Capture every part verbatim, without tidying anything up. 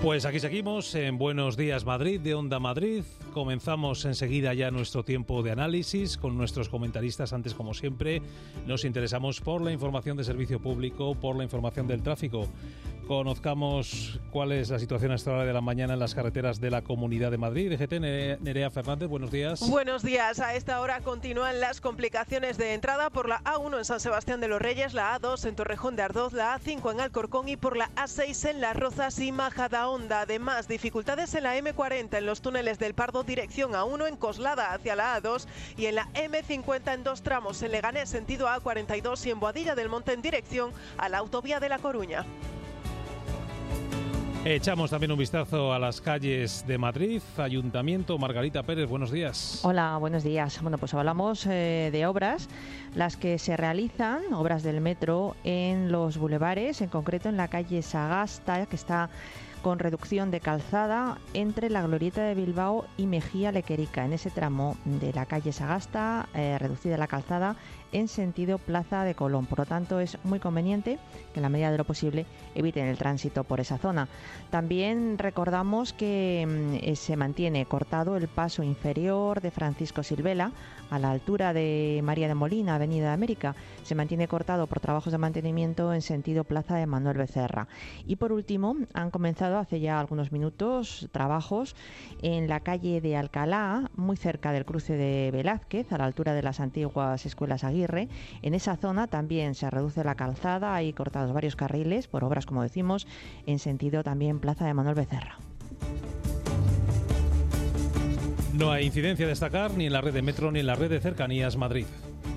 Pues aquí seguimos en Buenos Días Madrid, de Onda Madrid. Comenzamos enseguida ya nuestro tiempo de análisis con nuestros comentaristas. Antes, como siempre, nos interesamos por la información de servicio público, por la información del tráfico. Conozcamos cuál es la situación a esta hora de la mañana en las carreteras de la Comunidad de Madrid. D G T, Nerea Fernández, buenos días. Buenos días. A esta hora continúan las complicaciones de entrada por la A uno en San Sebastián de los Reyes, la A dos en Torrejón de Ardoz, la A cinco en Alcorcón y por la A seis en Las Rozas y Majadahonda. Además, dificultades en la eme cuarenta en los túneles del Pardo, dirección A uno en Coslada hacia la A dos y en la eme cincuenta en dos tramos en Leganés sentido A cuarenta y dos y en Boadilla del Monte en dirección a la autovía de La Coruña. Echamos también un vistazo a las calles de Madrid. Ayuntamiento, Margarita Pérez, buenos días. Hola, buenos días. Bueno, pues hablamos eh, de obras, las que se realizan, obras del metro en los bulevares, en concreto en la calle Sagasta, que está con reducción de calzada entre la Glorieta de Bilbao y Mejía Lequerica. En ese tramo de la calle Sagasta, eh, reducida la calzada en sentido Plaza de Colón. Por lo tanto, es muy conveniente que en la medida de lo posible eviten el tránsito por esa zona. También recordamos que eh, se mantiene cortado el paso inferior de Francisco Silvela a la altura de María de Molina, Avenida de América. Se mantiene cortado por trabajos de mantenimiento en sentido Plaza de Manuel Becerra. Y por último, han comenzado hace ya algunos minutos trabajos en la calle de Alcalá, muy cerca del cruce de Velázquez, a la altura de las antiguas escuelas Aguirre. En esa zona también se reduce la calzada, hay cortados varios carriles por obras, como decimos, en sentido también Plaza de Manuel Becerra. No hay incidencia a destacar ni en la red de metro ni en la red de cercanías Madrid.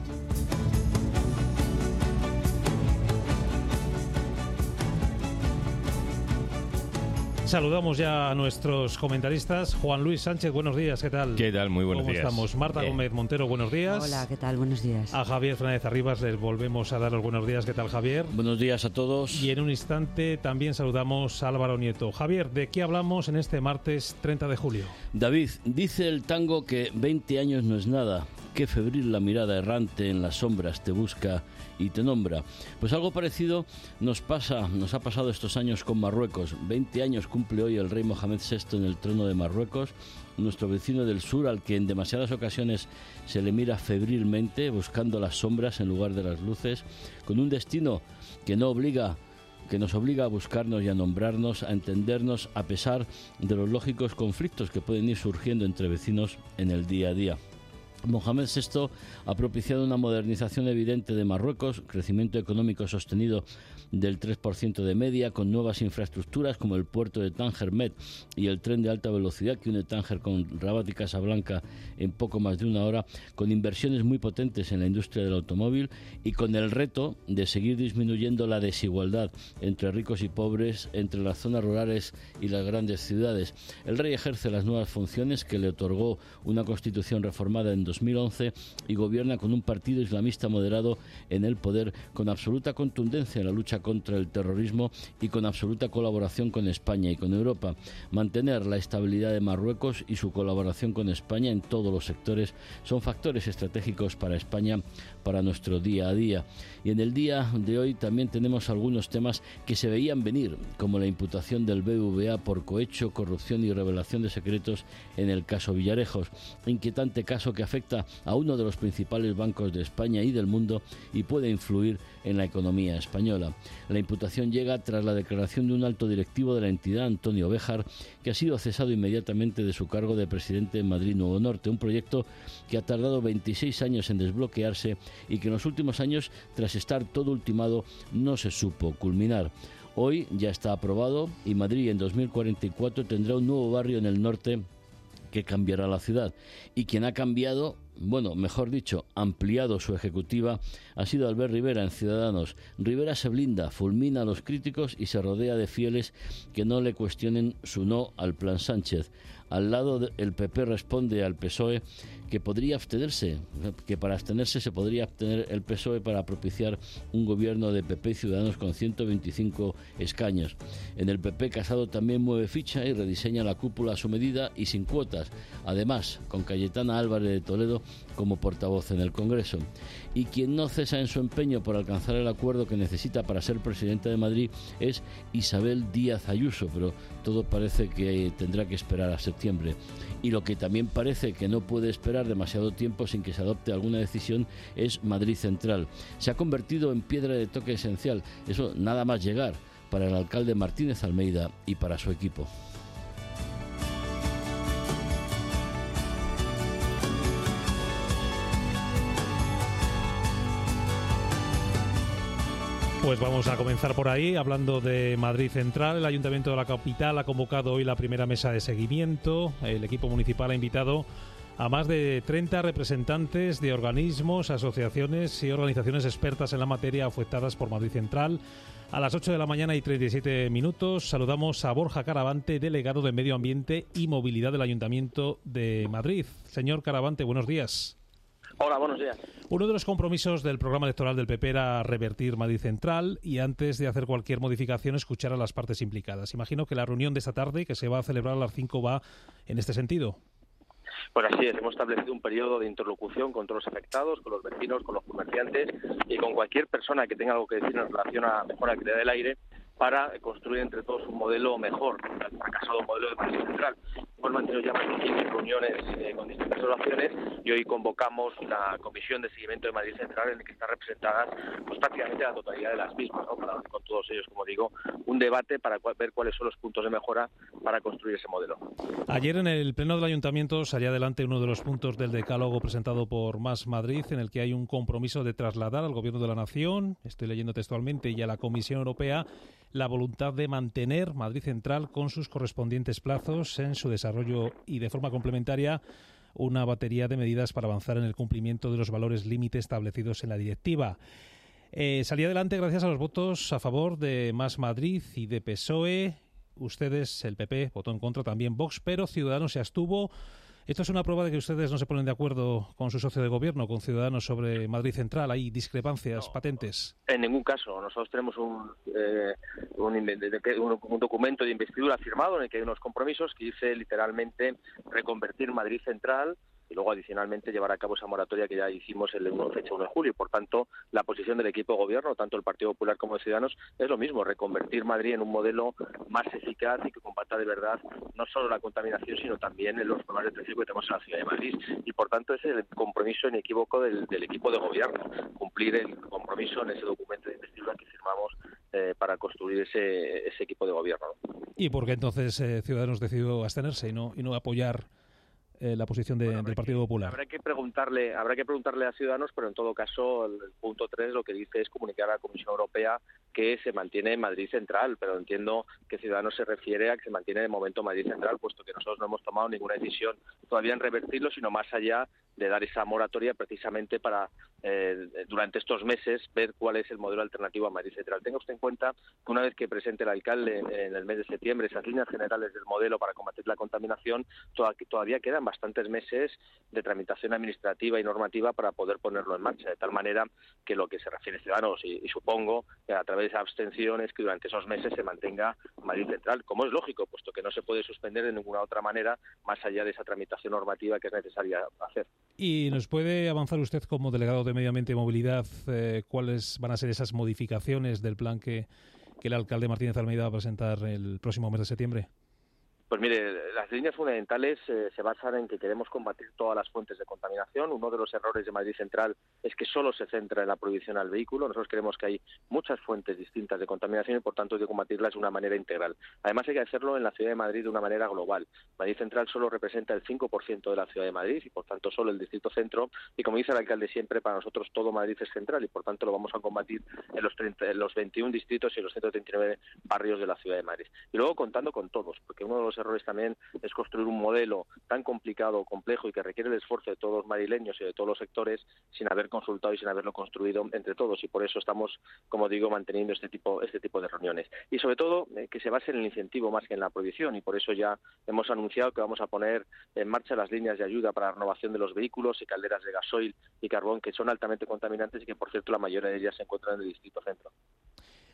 Saludamos ya a nuestros comentaristas. Juan Luis Sánchez, buenos días, ¿qué tal? ¿Qué tal? Muy buenos ¿Cómo días. ¿Cómo estamos? Marta Bien. Gómez Montero, buenos días. Hola, ¿qué tal? Buenos días. A Javier Fernández Arribas les volvemos a dar los buenos días. ¿Qué tal, Javier? Buenos días a todos. Y en un instante también saludamos a Álvaro Nieto. Javier, ¿de qué hablamos en este martes treinta de julio? David, dice el tango que veinte años no es nada. Qué febril la mirada errante en las sombras te busca y te nombra. Pues algo parecido nos pasa, nos ha pasado estos años con Marruecos. veinte años cumple hoy el rey Mohamed sexto en el trono de Marruecos, nuestro vecino del sur al que en demasiadas ocasiones se le mira febrilmente buscando las sombras en lugar de las luces, con un destino que no obliga que nos obliga a buscarnos y a nombrarnos, a entendernos a pesar de los lógicos conflictos que pueden ir surgiendo entre vecinos en el día a día. Mohamed sexto ha propiciado una modernización evidente de Marruecos, crecimiento económico sostenido del tres por ciento de media, con nuevas infraestructuras como el puerto de Tánger Med y el tren de alta velocidad que une Tánger con Rabat y Casablanca en poco más de una hora, con inversiones muy potentes en la industria del automóvil y con el reto de seguir disminuyendo la desigualdad entre ricos y pobres, entre las zonas rurales y las grandes ciudades. El rey ejerce las nuevas funciones que le otorgó una constitución reformada en dos mil once y gobierna con un partido islamista moderado en el poder, con absoluta contundencia en la lucha contra el terrorismo y con absoluta colaboración con España y con Europa. Mantener la estabilidad de Marruecos y su colaboración con España en todos los sectores son factores estratégicos para España, para nuestro día a día. Y en el día de hoy también tenemos algunos temas que se veían venir, como la imputación del B B V A por cohecho, corrupción y revelación de secretos en el caso Villarejos. Inquietante caso que afecta a uno de los principales bancos de España y del mundo y puede influir en la economía española. La imputación llega tras la declaración de un alto directivo de la entidad, Antonio Béjar, que ha sido cesado inmediatamente de su cargo de presidente de Madrid Nuevo Norte, un proyecto que ha tardado veintiséis años en desbloquearse y que en los últimos años, tras estar todo ultimado, no se supo culminar. Hoy ya está aprobado y Madrid en dos mil cuarenta y cuatro tendrá un nuevo barrio en el norte que cambiará la ciudad. Y quien ha cambiado, bueno, mejor dicho, ampliado su ejecutiva, ha sido Albert Rivera en Ciudadanos. Rivera se blinda, fulmina a los críticos y se rodea de fieles que no le cuestionen su no al plan Sánchez. Al lado del P P responde al P S O E que podría abstenerse, que para abstenerse se podría abstener el P S O E para propiciar un gobierno de P P y Ciudadanos con ciento veinticinco escaños. En el P P, Casado también mueve ficha y rediseña la cúpula a su medida y sin cuotas. Además, con Cayetana Álvarez de Toledo como portavoz en el Congreso. Y quien no cesa en su empeño por alcanzar el acuerdo que necesita para ser presidenta de Madrid es Isabel Díaz Ayuso, pero todo parece que tendrá que esperar a septiembre. Y lo que también parece que no puede esperar demasiado tiempo sin que se adopte alguna decisión es Madrid Central. Se ha convertido en piedra de toque esencial, eso nada más llegar, para el alcalde Martínez Almeida y para su equipo. Pues vamos a comenzar por ahí, hablando de Madrid Central. El Ayuntamiento de la capital ha convocado hoy la primera mesa de seguimiento. El equipo municipal ha invitado a más de treinta representantes de organismos, asociaciones y organizaciones expertas en la materia afectadas por Madrid Central. A las ocho de la mañana y treinta y siete minutos saludamos a Borja Caravante, delegado de Medio Ambiente y Movilidad del Ayuntamiento de Madrid. Señor Caravante, buenos días. Hola, buenos días. Uno de los compromisos del programa electoral del P P era revertir Madrid Central y antes de hacer cualquier modificación escuchar a las partes implicadas. Imagino que la reunión de esta tarde, que se va a celebrar a las cinco, va en este sentido. Pues así es, hemos establecido un periodo de interlocución con todos los afectados, con los vecinos, con los comerciantes y con cualquier persona que tenga algo que decir en relación a la mejora de la calidad del aire, para construir entre todos un modelo mejor al fracasado modelo de Madrid Central. Hemos mantenido ya más de quince reuniones eh, con distintas asociaciones y hoy convocamos la Comisión de Seguimiento de Madrid Central, en la que están representadas pues, prácticamente la totalidad de las mismas, ¿no? Para con todos ellos, como digo, un debate para cu- ver cuáles son los puntos de mejora para construir ese modelo. Ayer en el Pleno del Ayuntamiento salía adelante uno de los puntos del decálogo presentado por Más Madrid, en el que hay un compromiso de trasladar al Gobierno de la Nación, estoy leyendo textualmente, y a la Comisión Europea, la voluntad de mantener Madrid Central con sus correspondientes plazos en su desarrollo y, de forma complementaria, una batería de medidas para avanzar en el cumplimiento de los valores límite establecidos en la directiva. Eh, salía adelante gracias a los votos a favor de Más Madrid y de P S O E. Ustedes, el P P, votó en contra, también Vox, pero Ciudadanos se abstuvo. ¿Esto es una prueba de que ustedes no se ponen de acuerdo con su socio de gobierno, con Ciudadanos, sobre Madrid Central? ¿Hay discrepancias no, patentes? En ningún caso. Nosotros tenemos un, eh, un, un, un documento de investidura firmado en el que hay unos compromisos que dice literalmente reconvertir Madrid Central y luego adicionalmente llevar a cabo esa moratoria que ya hicimos el fecha uno de julio. Por tanto, la posición del equipo de gobierno, tanto el Partido Popular como de Ciudadanos, es lo mismo, reconvertir Madrid en un modelo más eficaz y que combata de verdad no solo la contaminación, sino también los problemas de tráfico que tenemos en la ciudad de Madrid. Y por tanto, ese es el compromiso inequívoco del, del equipo de gobierno, cumplir el compromiso en ese documento de investidura que firmamos eh, para construir ese, ese equipo de gobierno. ¿Y por qué entonces eh, Ciudadanos decidió abstenerse y no, y no apoyar Eh, la posición de, bueno, del Partido que, Popular? Habrá que preguntarle, habrá que preguntarle a Ciudadanos, pero en todo caso el, el punto tres lo que dice es comunicar a la Comisión Europea que se mantiene en Madrid Central, pero entiendo que Ciudadanos se refiere a que se mantiene de momento Madrid Central, puesto que nosotros no hemos tomado ninguna decisión todavía en revertirlo, sino más allá de dar esa moratoria precisamente para eh, durante estos meses ver cuál es el modelo alternativo a Madrid Central. Tenga usted en cuenta que una vez que presente el alcalde en, en el mes de septiembre esas líneas generales del modelo para combatir la contaminación, toda, todavía quedan bastantes meses de tramitación administrativa y normativa para poder ponerlo en marcha, de tal manera que lo que se refiere a Ciudadanos, y, y supongo que a través de abstenciones, que durante esos meses se mantenga Madrid Central, como es lógico, puesto que no se puede suspender de ninguna otra manera más allá de esa tramitación normativa que es necesaria hacer. ¿Y nos puede avanzar usted como delegado de Medio Ambiente y Movilidad eh, cuáles van a ser esas modificaciones del plan que, que el alcalde Martínez Almeida va a presentar el próximo mes de septiembre? Pues mire, las líneas fundamentales eh, se basan en que queremos combatir todas las fuentes de contaminación. Uno de los errores de Madrid Central es que solo se centra en la prohibición al vehículo. Nosotros creemos que hay muchas fuentes distintas de contaminación y por tanto hay que combatirlas de una manera integral. Además hay que hacerlo en la ciudad de Madrid de una manera global. Madrid Central solo representa el cinco por ciento de la ciudad de Madrid y por tanto solo el distrito centro. Y como dice el alcalde siempre, para nosotros todo Madrid es central y por tanto lo vamos a combatir en los, treinta, en los veintiún distritos y en los ciento treinta y nueve barrios de la ciudad de Madrid. Y luego contando con todos, porque uno de los errores también es construir un modelo tan complicado, complejo y que requiere el esfuerzo de todos los madrileños y de todos los sectores sin haber consultado y sin haberlo construido entre todos, y por eso estamos, como digo, manteniendo este tipo este tipo de reuniones. Y sobre todo eh, que se base en el incentivo más que en la prohibición, y por eso ya hemos anunciado que vamos a poner en marcha las líneas de ayuda para la renovación de los vehículos y calderas de gasoil y carbón que son altamente contaminantes y que, por cierto, la mayoría de ellas se encuentran en el distrito centro.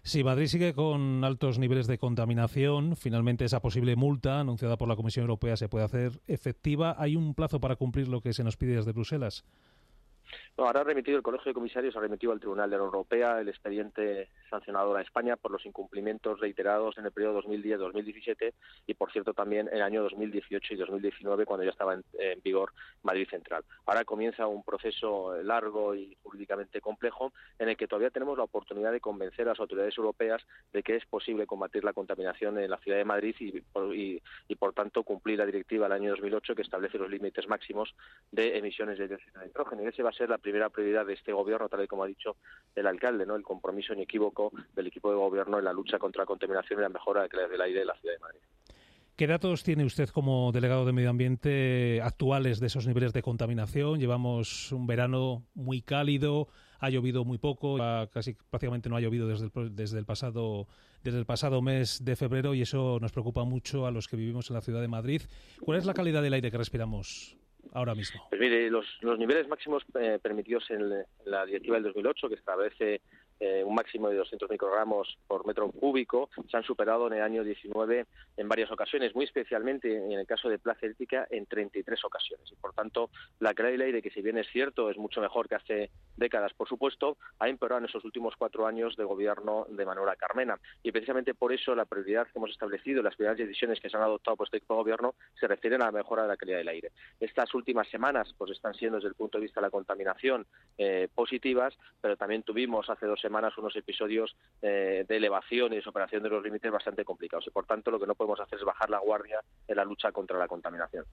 Si Madrid sigue con altos niveles de contaminación, finalmente esa posible multa anunciada por la Comisión Europea se puede hacer efectiva. ¿Hay un plazo para cumplir lo que se nos pide desde Bruselas? No, ahora ha remitido el Colegio de Comisarios, ha remitido al Tribunal de la Unión Europea el expediente sancionador a España por los incumplimientos reiterados en el periodo dos mil diez dos mil diecisiete y, por cierto, también en el año dos mil dieciocho y dos mil diecinueve, cuando ya estaba en, en vigor Madrid Central. Ahora comienza un proceso largo y jurídicamente complejo en el que todavía tenemos la oportunidad de convencer a las autoridades europeas de que es posible combatir la contaminación en la ciudad de Madrid y, y, y por tanto, cumplir la directiva del año dos mil ocho que establece los límites máximos de emisiones de dióxido de nitrógeno. Y ese va a ser la primera prioridad de este gobierno, tal y como ha dicho el alcalde, ¿no? El compromiso inequívoco del equipo de gobierno en la lucha contra la contaminación y la mejora de la calidad del aire de la ciudad de Madrid. ¿Qué datos tiene usted como delegado de Medio Ambiente actuales de esos niveles de contaminación? Llevamos un verano muy cálido, ha llovido muy poco, casi prácticamente no ha llovido desde el, desde el pasado desde el pasado mes de febrero y eso nos preocupa mucho a los que vivimos en la ciudad de Madrid. ¿Cuál es la calidad del aire que respiramos ahora mismo? Pues mire, los, los niveles máximos eh, permitidos en, en la directiva del dos mil ocho, que establece eh, un máximo de doscientos microgramos por metro cúbico, se han superado en el año diecinueve en varias ocasiones, muy especialmente en el caso de Plaza Elíptica en treinta y tres ocasiones. Y por tanto, la calidad del aire, que si bien es cierto, es mucho mejor que hace décadas, por supuesto, ha empeorado en esos últimos cuatro años de gobierno de Manuela Carmena. Y precisamente por eso la prioridad que hemos establecido, las primeras decisiones que se han adoptado por este equipo de gobierno, se refieren a la mejora de la calidad del aire. Estas últimas semanas pues están siendo, desde el punto de vista de la contaminación, eh, positivas, pero también tuvimos hace dos semanas unos episodios eh, de elevación y de superación de los límites bastante complicados. Y por tanto, lo que no podemos hacer es bajar la guardia en la lucha contra la contaminación.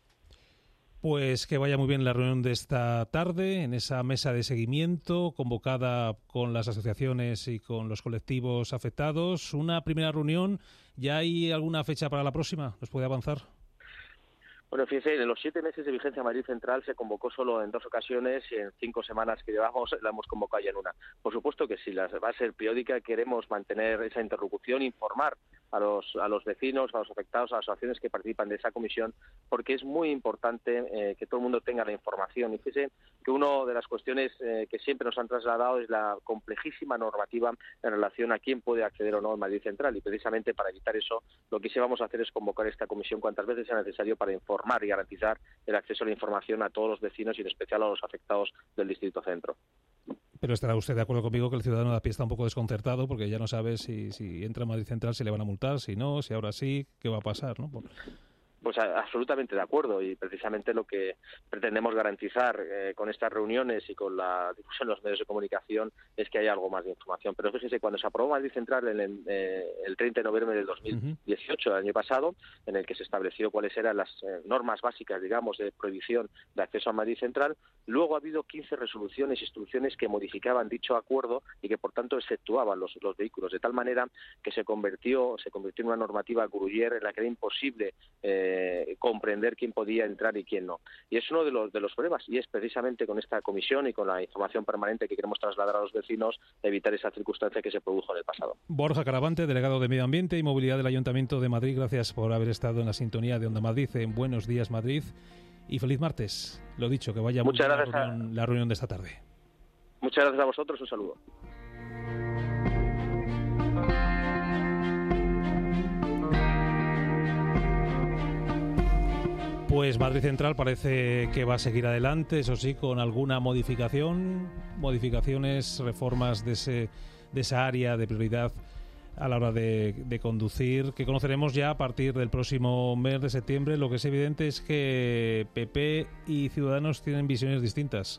Pues que vaya muy bien la reunión de esta tarde, en esa mesa de seguimiento convocada con las asociaciones y con los colectivos afectados. Una primera reunión, ¿ya hay alguna fecha para la próxima? ¿Nos puede avanzar? Bueno, fíjense, en los siete meses de vigencia Madrid Central se convocó solo en dos ocasiones y en cinco semanas que llevamos la hemos convocado ya en una. Por supuesto que si la va a ser periódica, queremos mantener esa interlocución, informar a los a los vecinos, a los afectados, a las asociaciones que participan de esa comisión, porque es muy importante eh, que todo el mundo tenga la información. Y fíjense que una de las cuestiones eh, que siempre nos han trasladado es la complejísima normativa en relación a quién puede acceder o no al Madrid Central. Y precisamente para evitar eso, lo que sí vamos a hacer es convocar esta comisión cuantas veces sea necesario para informar y garantizar el acceso a la información a todos los vecinos y en especial a los afectados del Distrito Centro. Pero estará usted de acuerdo conmigo que el ciudadano de a pie está un poco desconcertado porque ya no sabe si, si entra a Madrid Central si le van a multar, si no, si ahora sí, qué va a pasar, ¿no? Por... Pues absolutamente de acuerdo y precisamente lo que pretendemos garantizar eh, con estas reuniones y con la difusión en los medios de comunicación es que haya algo más de información. Pero fíjese, cuando se aprobó Madrid Central en el, eh, el treinta de noviembre del dos mil dieciocho, del año pasado, en el que se estableció cuáles eran las eh, normas básicas, digamos, de prohibición de acceso a Madrid Central, luego ha habido quince resoluciones e instrucciones que modificaban dicho acuerdo y que, por tanto, exceptuaban los, los vehículos, de tal manera que se convirtió, se convirtió en una normativa Gruyère en la que era imposible eh, Eh, comprender quién podía entrar y quién no. Y es uno de los de los problemas, y es precisamente con esta comisión y con la información permanente que queremos trasladar a los vecinos evitar esa circunstancia que se produjo en el pasado. Borja Caravante, delegado de Medio Ambiente y Movilidad del Ayuntamiento de Madrid, gracias por haber estado en la sintonía de Onda Madrid en Buenos Días Madrid y feliz martes. Lo dicho, que vaya muy bien la reunión, la reunión de esta tarde. Muchas gracias a vosotros, un saludo. Pues Madrid Central parece que va a seguir adelante, eso sí, con alguna modificación, modificaciones, reformas de ese de esa área de prioridad a la hora de, de conducir, que conoceremos ya a partir del próximo mes de septiembre. Lo que es evidente es que P P y Ciudadanos tienen visiones distintas.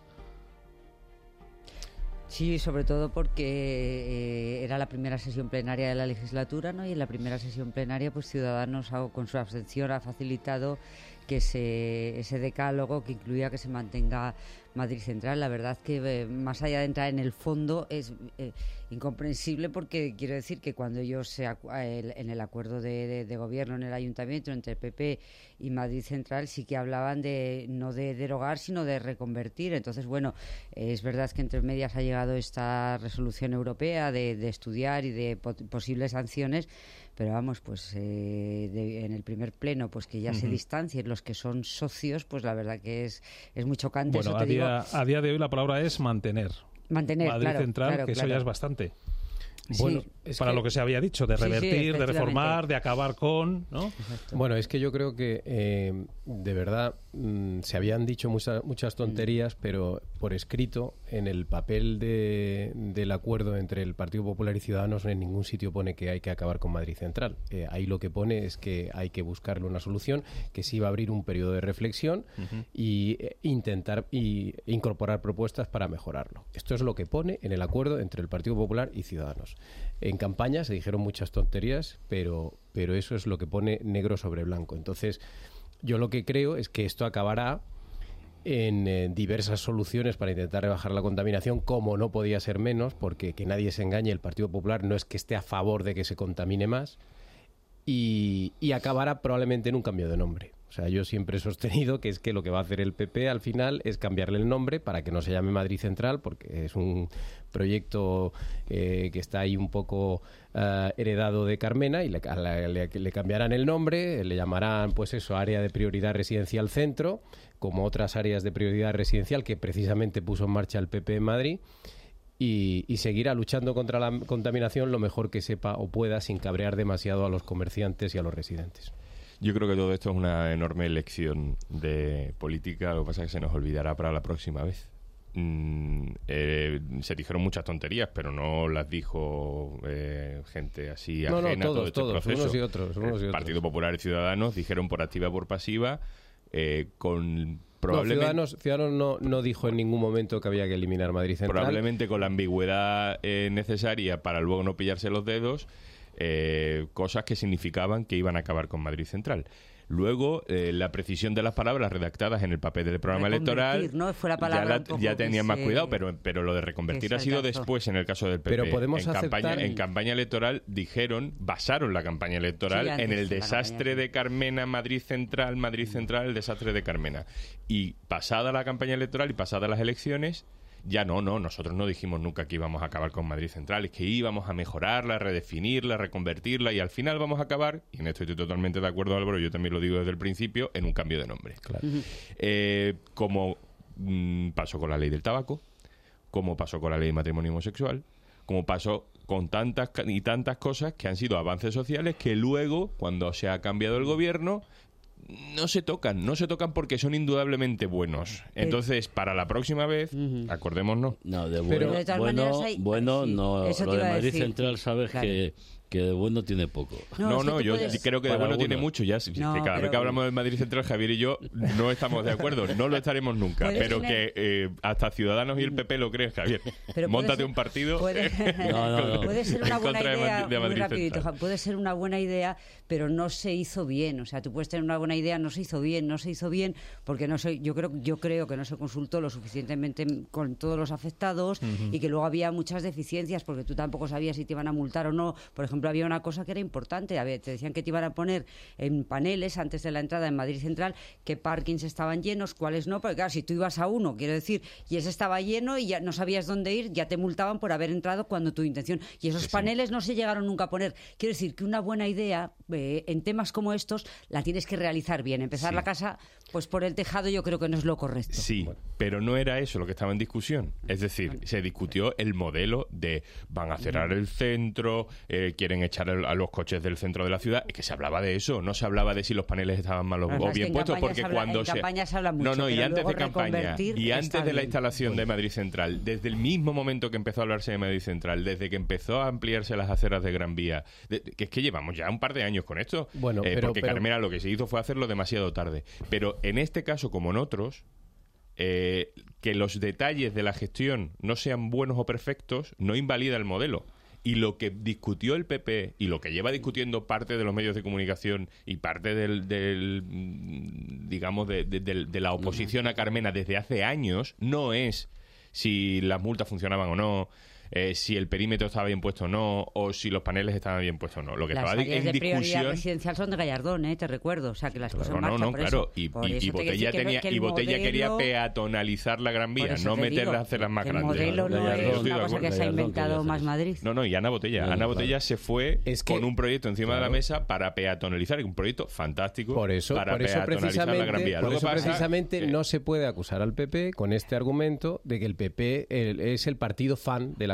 Sí, sobre todo porque eh, era la primera sesión plenaria de la legislatura, ¿no? Y en la primera sesión plenaria, pues Ciudadanos, con su abstención, ha facilitado que ese, ese decálogo que incluía que se mantenga Madrid Central. La verdad que eh, más allá de entrar en el fondo es eh, incomprensible, porque quiero decir que cuando ellos se acu- el, en el acuerdo de, de, de gobierno en el ayuntamiento entre P P y Madrid Central sí que hablaban de no de derogar sino de reconvertir. Entonces, bueno, eh, es verdad que entre medias ha llegado esta resolución europea de, de estudiar y de po- posibles sanciones, pero vamos, pues eh, de, en el primer pleno, pues que ya uh-huh. se distancien los que son socios, pues la verdad que es, es muy chocante. Bueno, eso te a, día, digo. a día de hoy la palabra es mantener. Mantener, Madrid claro, Central, claro, que claro. eso ya es bastante. Bueno, Sí, es para que- lo que se había dicho, de Sí, sí, revertir, de efectivamente. reformar, de acabar con, ¿no? Bueno, es que yo creo que eh, de verdad mm, se habían dicho muchas muchas tonterías, pero por escrito en el papel de, del acuerdo entre el Partido Popular y Ciudadanos en ningún sitio pone que hay que acabar con Madrid Central. Eh, ahí lo que pone es que hay que buscarle una solución, que sí va a abrir un periodo de reflexión Ujú. y eh, intentar y incorporar propuestas para mejorarlo. Esto es lo que pone en el acuerdo entre el Partido Popular y Ciudadanos. En campaña se dijeron muchas tonterías, pero, pero eso es lo que pone negro sobre blanco. Entonces, yo lo que creo es que esto acabará en eh, diversas soluciones para intentar rebajar la contaminación, como no podía ser menos, porque que nadie se engañe, el Partido Popular no es que esté a favor de que se contamine más, y, y acabará probablemente en un cambio de nombre. O sea, yo siempre he sostenido que es que lo que va a hacer el P P al final es cambiarle el nombre para que no se llame Madrid Central, porque es un proyecto eh, que está ahí un poco eh, heredado de Carmena, y le, a la- le- le cambiarán el nombre, le llamarán pues eso, área de prioridad residencial centro, como otras áreas de prioridad residencial que precisamente puso en marcha el P P en Madrid. Y, y seguirá luchando contra la contaminación lo mejor que sepa o pueda, sin cabrear demasiado a los comerciantes y a los residentes. Yo creo que todo esto es una enorme lección de política, lo que pasa es que se nos olvidará para la próxima vez. Mm, eh, se dijeron muchas tonterías, pero no las dijo eh, gente así No, ajena no, a todo todos, este todos, proceso. unos y otros, unos y El otros. Partido Popular y Ciudadanos dijeron por activa y por pasiva, eh, con No, probablemente... Ciudadanos, Ciudadanos no, no dijo en ningún momento que había que eliminar Madrid Central. Probablemente con la ambigüedad eh, necesaria para luego no pillarse los dedos, eh, cosas que significaban que iban a acabar con Madrid Central. Luego, eh, la precisión de las palabras redactadas en el papel del programa Reconvertir, electoral, ¿no? Fue la ya, palabra la- un poco ya que tenían más se- cuidado, pero, pero lo de reconvertir que ha sido saltazó. después en el caso del P P. Pero podemos en, campaña, aceptar- en campaña electoral dijeron, basaron la campaña electoral Sí, antes en el de la desastre campaña. de Carmena, Madrid Central, Madrid Central, el desastre de Carmena. Y pasada la campaña electoral y pasadas las elecciones, ya no, no, nosotros no dijimos nunca que íbamos a acabar con Madrid Central, es que íbamos a mejorarla, redefinirla, reconvertirla, y al final vamos a acabar, y en esto estoy totalmente de acuerdo, Álvaro, yo también lo digo desde el principio, en un cambio de nombre. Claro. Eh, como mm, pasó con la ley del tabaco, como pasó con la ley de matrimonio homosexual, como pasó con tantas ca- y tantas cosas que han sido avances sociales que luego, cuando se ha cambiado el gobierno, no se tocan, no se tocan porque son indudablemente buenos. Entonces, para la próxima vez, acordémonos. No, de Pero- bueno, de todas bueno, maneras hay- bueno sí, no, eso lo te de iba a Madrid decir. Central sabes Claro. que, que de bueno tiene poco. No, es no, que tú yo puedes- creo que de Para bueno tiene algunos. mucho. Ya, si- No, que cada vez pero- que hablamos del Madrid Central, Javier y yo no estamos de acuerdo. No lo estaremos nunca. Puede Pero tener- que eh, hasta Ciudadanos y el P P lo creen, Javier. Pero puede Móntate ser- un partido puede, No, no, no. puede ser una en buena contra de idea, Madrid- de muy Madrid rapidito, Central. Juan, puede ser una buena idea, pero no se hizo bien. O sea, tú puedes tener una buena idea, no se hizo bien, no se hizo bien, porque no se, yo creo, yo creo que no se consultó lo suficientemente con todos los afectados y que luego había muchas deficiencias, porque tú tampoco sabías si te iban a multar o no. Por ejemplo, había una cosa que era importante, a ver, te decían que te iban a poner en paneles antes de la entrada en Madrid Central qué parkings estaban llenos, cuáles no, porque claro, si tú ibas a uno, quiero decir, y ese estaba lleno y ya no sabías dónde ir, ya te multaban por haber entrado cuando tu intención. Y esos Sí, sí. paneles no se llegaron nunca a poner. Quiero decir que una buena idea eh, en temas como estos la tienes que realizar bien. Empezar Sí. la casa pues por el tejado yo creo que no es lo correcto. Sí, pero no era eso lo que estaba en discusión. Es decir, se discutió el modelo de van a cerrar el centro, eh, quieren echar el- a los coches del centro de la ciudad. Es que se hablaba de eso, no se hablaba de si los paneles estaban mal o Pero o sabes que bien en puestos, campaña porque se habla- cuando en se... campaña se habla mucho, no, no, y pero antes de luego campaña, reconvertir y está antes de la bien. instalación de Madrid Central, desde el mismo momento que empezó a hablarse de Madrid Central, desde que empezó a ampliarse las aceras de Gran Vía, de- que es que llevamos ya un par de años con esto, Bueno, eh, pero- porque pero- Carmena lo que se hizo fue hacerlo demasiado tarde. Pero en este caso, como en otros, eh, que los detalles de la gestión no sean buenos o perfectos no invalida el modelo. Y lo que discutió el P P y lo que lleva discutiendo parte de los medios de comunicación y parte del, del mm, digamos, de, de- de- de la oposición a Carmena desde hace años no es si las multas funcionaban o no, eh, si el perímetro estaba bien puesto o no, o si los paneles estaban bien puestos o no. Lo que Las estaba di- áreas en de prioridad discusión... residencial son de Gallardón, ¿eh? Te recuerdo. O sea, que las cosas No, en no, marcha no, por claro. eso. Y, Por y- y eso te quiero Botella, decir que no- tenía, que el y Botella quería modelo- peatonalizar la Gran Por Vía, eso no te meter digo, las aceras más que el grandes. modelo no Gallardón, es yo estoy de una cosa acuerdo. que se ha Gallardón inventado quería más hacer Madrid. No, no, y Ana Botella. Claro, Ana claro. Botella se fue Es que- con un proyecto encima de la claro. mesa para peatonalizar, un proyecto fantástico Por eso, para por eso peatonalizar la Gran precisamente, Vía. por Lo que eso pasa precisamente que- no se puede acusar al P P con este argumento de que el P P el- es el partido fan de la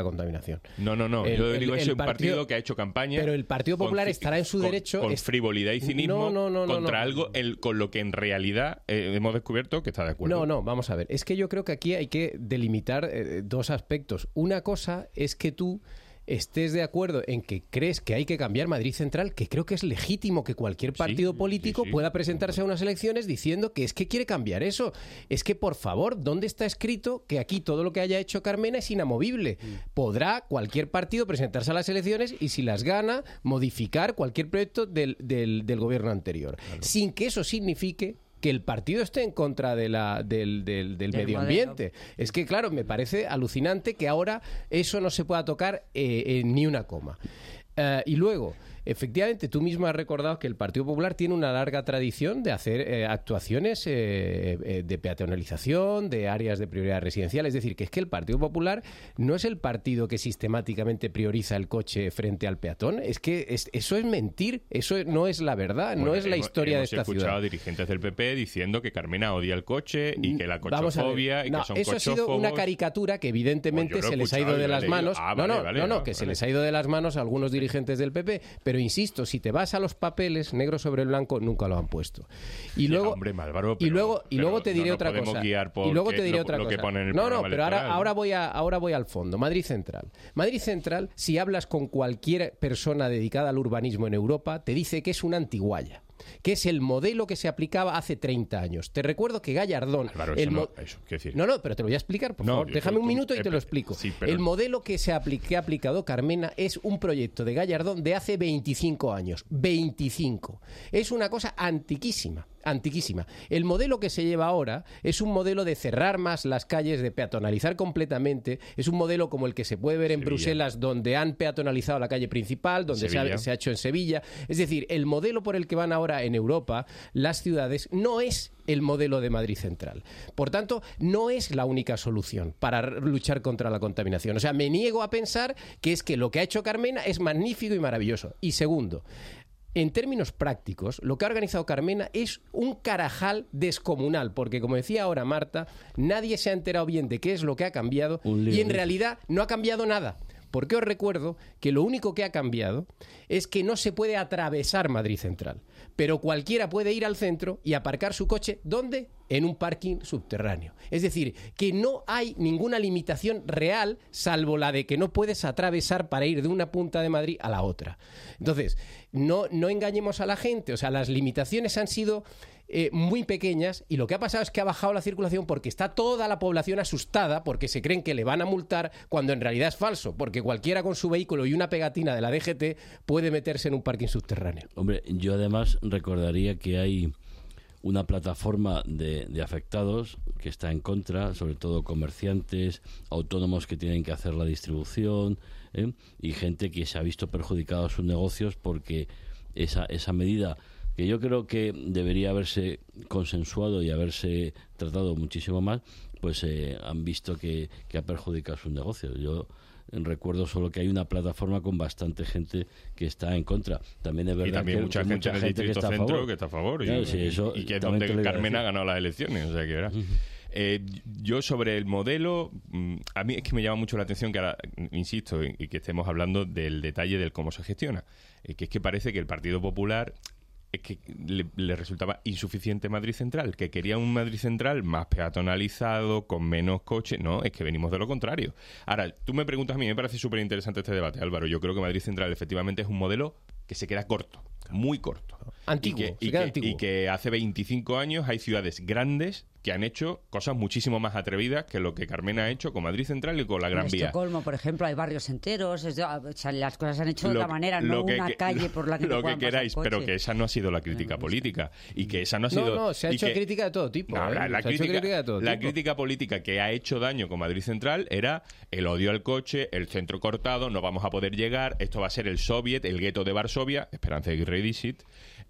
contaminación. No, no, no. El, Yo digo el, eso el un partido, partido que ha hecho campaña. Pero el Partido Popular con, estará en su con, derecho. Con es... frivolidad y cinismo no, no, no, no, contra no. algo el, con lo que en realidad eh, hemos descubierto que está de acuerdo. No, no, vamos a ver. Es que yo creo que aquí hay que delimitar eh, dos aspectos. Una cosa es que tú estés de acuerdo en que crees que hay que cambiar Madrid Central, que creo que es legítimo que cualquier partido sí, político sí, sí. pueda presentarse a unas elecciones diciendo que es que quiere cambiar eso. Es que, por favor, ¿dónde está escrito que aquí todo lo que haya hecho Carmena es inamovible? Mm. Podrá cualquier partido presentarse a las elecciones y, si las gana, modificar cualquier proyecto del, del, del gobierno anterior, claro. sin que eso signifique que el partido esté en contra de la, del, del, del medio ambiente. Es que, claro, me parece alucinante que ahora eso no se pueda tocar eh, en ni una coma. Uh, y luego, efectivamente, tú mismo has recordado que el Partido Popular tiene una larga tradición de hacer eh, actuaciones eh, eh, de peatonalización, de áreas de prioridad residencial. Es decir, que es que el Partido Popular no es el partido que sistemáticamente prioriza el coche frente al peatón. Es que es, eso es mentir, eso no es la verdad, bueno, no es la hemos, historia hemos de esta ciudad. Hemos escuchado a dirigentes del P P diciendo que Carmena odia el coche y que la cochofobia y no, que son eso cochófobos. ha sido una caricatura que evidentemente pues se les ha ido de las manos. Ah, no, vale, no, vale, no, no, no, que vale. se les ha ido de las manos a algunos dirigentes del P P, pero insisto, si te vas a los papeles, negro sobre blanco, nunca lo han puesto. Y sí, luego, hombre, Álvaro, pero, y luego, y luego te diré no otra cosa. Y luego te diré lo, otra lo cosa. Que pone en el no, no, pero ahora, electoral, ahora voy a, ahora voy al fondo. Madrid Central. Madrid Central, si hablas con cualquier persona dedicada al urbanismo en Europa, te dice que es una antiguaya, que es el modelo que se aplicaba hace treinta años. Te recuerdo que Gallardón... Álvaro, el eso, mo- no, eso quiero decir. no, no, pero te lo voy a explicar, por no, favor. yo, Déjame tú, un minuto y eh, te lo explico. Sí, pero... El modelo que se apli- que ha aplicado Carmena es un proyecto de Gallardón de hace veinticinco años. veinticinco. Es una cosa antiquísima. Antiquísima. El modelo que se lleva ahora es un modelo de cerrar más las calles, de peatonalizar completamente. Es un modelo como el que se puede ver en Sevilla. Bruselas, donde han peatonalizado la calle principal, donde se ha, se ha hecho en Sevilla. Es decir, el modelo por el que van ahora en Europa las ciudades no es el modelo de Madrid Central. Por tanto, no es la única solución para luchar contra la contaminación. O sea, me niego a pensar que es que lo que ha hecho Carmena es magnífico y maravilloso. Y segundo, en términos prácticos, lo que ha organizado Carmena es un carajal descomunal, porque, como decía ahora Marta, nadie se ha enterado bien de qué es lo que ha cambiado y en realidad no ha cambiado nada. Porque os recuerdo que lo único que ha cambiado es que no se puede atravesar Madrid Central, pero cualquiera puede ir al centro y aparcar su coche, ¿dónde? En un parking subterráneo. Es decir, que no hay ninguna limitación real, salvo la de que no puedes atravesar para ir de una punta de Madrid a la otra. Entonces, no, no engañemos a la gente, o sea, las limitaciones han sido Eh, muy pequeñas, y lo que ha pasado es que ha bajado la circulación porque está toda la población asustada porque se creen que le van a multar cuando en realidad es falso, porque cualquiera con su vehículo y una pegatina de la D G T puede meterse en un parking subterráneo. Hombre, yo además recordaría que hay una plataforma de, de afectados que está en contra, sobre todo comerciantes, autónomos que tienen que hacer la distribución, ¿eh? y gente que se ha visto perjudicado sus negocios porque esa, esa medida, que yo creo que debería haberse consensuado y haberse tratado muchísimo más, pues eh, han visto que, que ha perjudicado sus negocios. Yo recuerdo solo que hay una plataforma con bastante gente que está en contra. También es verdad y también que mucha que gente mucha en el gente distrito que está centro a favor. que está a favor. Claro, y, sí, eso y que es también donde te lo Carmena ha decir. ganado las elecciones. O sea que era. Uh-huh. Eh, yo sobre el modelo, a mí es que me llama mucho la atención que ahora, insisto, y que estemos hablando del detalle del cómo se gestiona. Eh, que es que parece que el Partido Popular es que le, le resultaba insuficiente Madrid Central, que quería un Madrid Central más peatonalizado, con menos coches. No, es que venimos de lo contrario. Ahora, tú me preguntas, a mí me parece súper interesante este debate, Álvaro. Yo creo que Madrid Central efectivamente es un modelo que se queda corto, muy corto. Antiguo, y que, se y queda que, antiguo. y que hace veinticinco años hay ciudades grandes que han hecho cosas muchísimo más atrevidas que lo que Carmena ha hecho con Madrid Central y con la Gran en Vía. Estocolmo, por ejemplo, hay barrios enteros. Es de, o sea, las cosas se han hecho de Lo otra que- manera, lo no que- una que- calle por la que lo no que puedan pasar queráis, pero coches. que esa no ha sido la crítica Bueno, política y que esa no ha No, sido no, se ha y hecho que- crítica de todo tipo. No, ¿eh? la, la Se ha hecho crítica, crítica de todo la tipo. crítica política que ha hecho daño con Madrid Central era el odio al coche, el centro cortado, no vamos a poder llegar, esto va a ser el Soviet, el gueto de Varsovia, Esperanza Aguirre Dixit,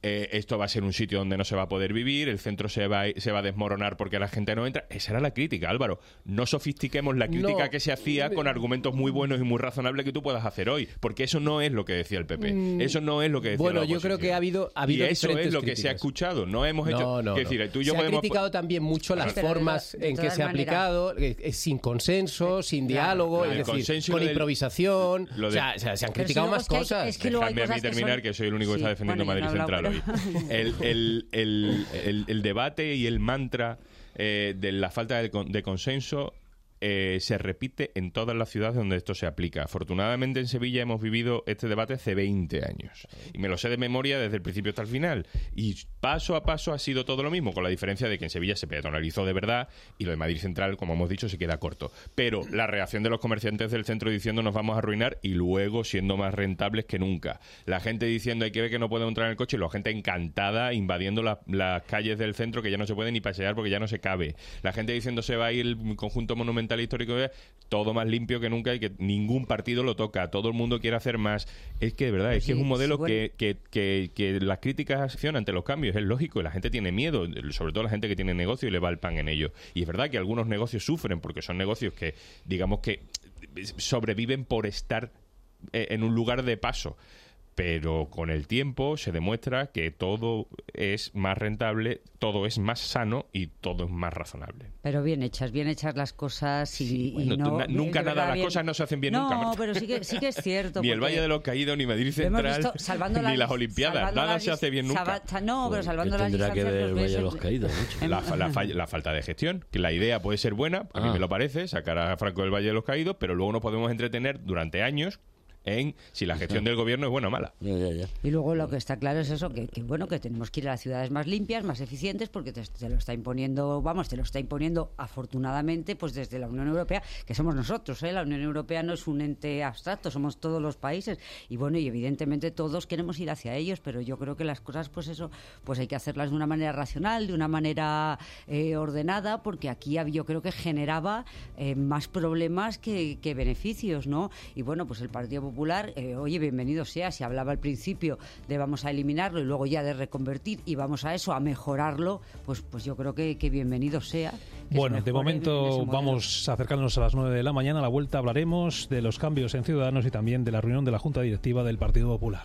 eh, esto va a ser un sitio donde no se va a poder vivir, el centro se va, a, se va a desmoronar porque la gente no entra. Esa era la crítica, Álvaro. No sofistiquemos la crítica no, que se hacía con argumentos muy buenos y muy razonables que tú puedas hacer hoy, porque eso no es lo que decía el P P, mm, eso no es lo que decía bueno, la yo oposición. creo que ha habido, ha habido y eso es lo que críticas. se ha escuchado, no hemos hecho... No, no, es decir, tú y yo se podemos... ha criticado también mucho las Pero formas de, de en que se ha maneras. aplicado, eh, sin consenso, sin Claro. diálogo, El es decir, consenso con del- improvisación, lo de- o, sea, o sea, se han Pero si criticado luego más es que hay- cosas. es que luego hay Dejadme a mí cosas que terminar, son- que, soy el único que Sí, está defendiendo bueno, yo Madrid no he Central hablado, hoy. El, el, el, el, el debate y el mantra eh, de la falta de, con- de consenso eh, se repite en todas las ciudades donde esto se aplica. Afortunadamente en Sevilla hemos vivido este debate hace veinte años y me lo sé de memoria desde el principio hasta el final, y paso a paso ha sido todo lo mismo, con la diferencia de que en Sevilla se peatonalizó de verdad y lo de Madrid Central, como hemos dicho, se queda corto. Pero la reacción de los comerciantes del centro diciendo nos vamos a arruinar y luego siendo más rentables que nunca. La gente diciendo hay que ver que no podemos entrar en el coche y la gente encantada invadiendo la- las calles del centro que ya no se puede ni pasear porque ya no se cabe. La gente diciendo se va a ir el conjunto monumental histórico, todo más limpio que nunca y que ningún partido lo toca, todo el mundo quiere hacer más. Es que de verdad, es que es un modelo que, que, que, que las críticas accionan ante los cambios, es lógico, y la gente tiene miedo, sobre todo la gente que tiene negocio y le va el pan en ello. Y es verdad que algunos negocios sufren porque son negocios que, digamos que sobreviven por estar en un lugar de paso. Pero con el tiempo se demuestra que todo es más rentable, todo es más sano y todo es más razonable. Pero bien hechas, bien hechas las cosas y, Sí, bueno, y no... tú na- nunca de nada, verdad, las bien- cosas no se hacen bien no, nunca, Marta. No, pero sí que, sí que es cierto. Ni el porque Valle de los Caídos, ni Madrid lo hemos Central, visto salvando ni las- las Olimpiadas. salvando Nada las se hace bien nunca. saba- No, pero salvando ¿Qué las tendrá que distancias... ver los el Valle de ves- los Caídos? Mucho. La, fa- la, fa- la falta de gestión, que la idea puede ser buena, a mí Ah. me lo parece, sacar a Franco del Valle de los Caídos, pero luego nos podemos entretener durante años en si la gestión del gobierno es buena o mala. Ya, ya, ya. Y luego lo que está claro es eso, que, que bueno, que tenemos que ir a las ciudades más limpias, más eficientes, porque te, te lo está imponiendo, vamos, te lo está imponiendo afortunadamente pues desde la Unión Europea, que somos nosotros, ¿eh? La Unión Europea no es un ente abstracto, somos todos los países, y bueno, y evidentemente todos queremos ir hacia ellos, pero yo creo que las cosas, pues eso, pues hay que hacerlas de una manera racional, de una manera eh, ordenada, porque aquí hab- yo creo que generaba eh, más problemas que, que beneficios, ¿no? Y bueno, pues el Partido Popular Popular, eh, oye, bienvenido sea, si hablaba al principio de vamos a eliminarlo y luego ya de reconvertir y vamos a eso, a mejorarlo, pues pues yo creo que, que bienvenido sea. Que Bueno, se de mejore en ese momento modelo. vamos acercándonos a las nueve de la mañana. A la vuelta hablaremos de los cambios en Ciudadanos y también de la reunión de la Junta Directiva del Partido Popular.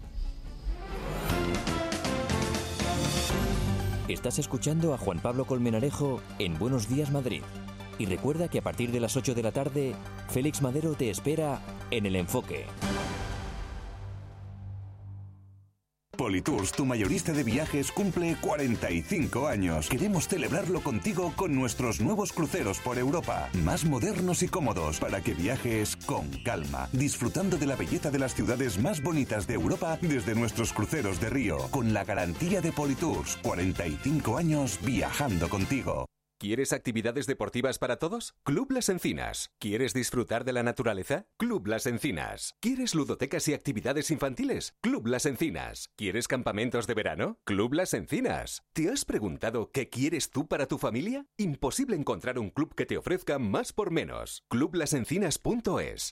Estás escuchando a Juan Pablo Colmenarejo en Buenos Días Madrid. Y recuerda que a partir de las ocho de la tarde, Félix Madero te espera en El Enfoque. Politours, tu mayorista de viajes, cumple cuarenta y cinco años. Queremos celebrarlo contigo con nuestros nuevos cruceros por Europa, más modernos y cómodos para que viajes con calma, disfrutando de la belleza de las ciudades más bonitas de Europa desde nuestros cruceros de río, con la garantía de Politours, cuarenta y cinco años viajando contigo. ¿Quieres actividades deportivas para todos? Club Las Encinas. ¿Quieres disfrutar de la naturaleza? Club Las Encinas. ¿Quieres ludotecas y actividades infantiles? Club Las Encinas. ¿Quieres campamentos de verano? Club Las Encinas. ¿Te has preguntado qué quieres tú para tu familia? Imposible encontrar un club que te ofrezca más por menos. club las encinas punto es.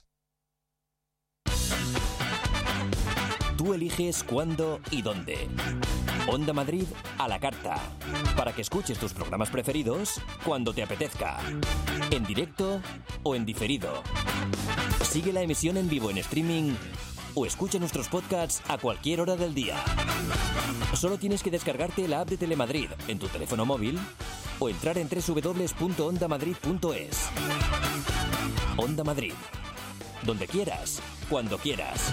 Tú eliges cuándo y dónde. Onda Madrid a la carta. Para que escuches tus programas preferidos cuando te apetezca. En directo o en diferido. Sigue la emisión en vivo en streaming o escucha nuestros podcasts a cualquier hora del día. Solo tienes que descargarte la app de Telemadrid en tu teléfono móvil o entrar en doble u doble u doble u punto onda madrid punto es. Onda Madrid. Donde quieras, cuando quieras.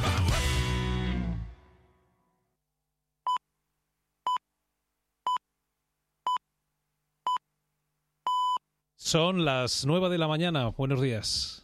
Son las nueve de la mañana. Buenos días.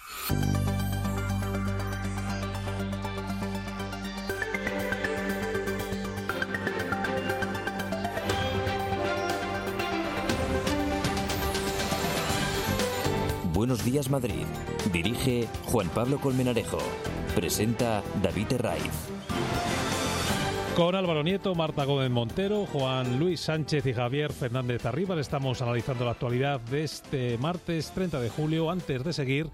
Buenos días Madrid. Dirige Juan Pablo Colmenarejo. Presenta David Herraiz. Con Álvaro Nieto, Marta Gómez Montero, Juan Luis Sánchez y Javier Fernández Arribas estamos analizando la actualidad de este martes treinta de julio. Antes de seguir,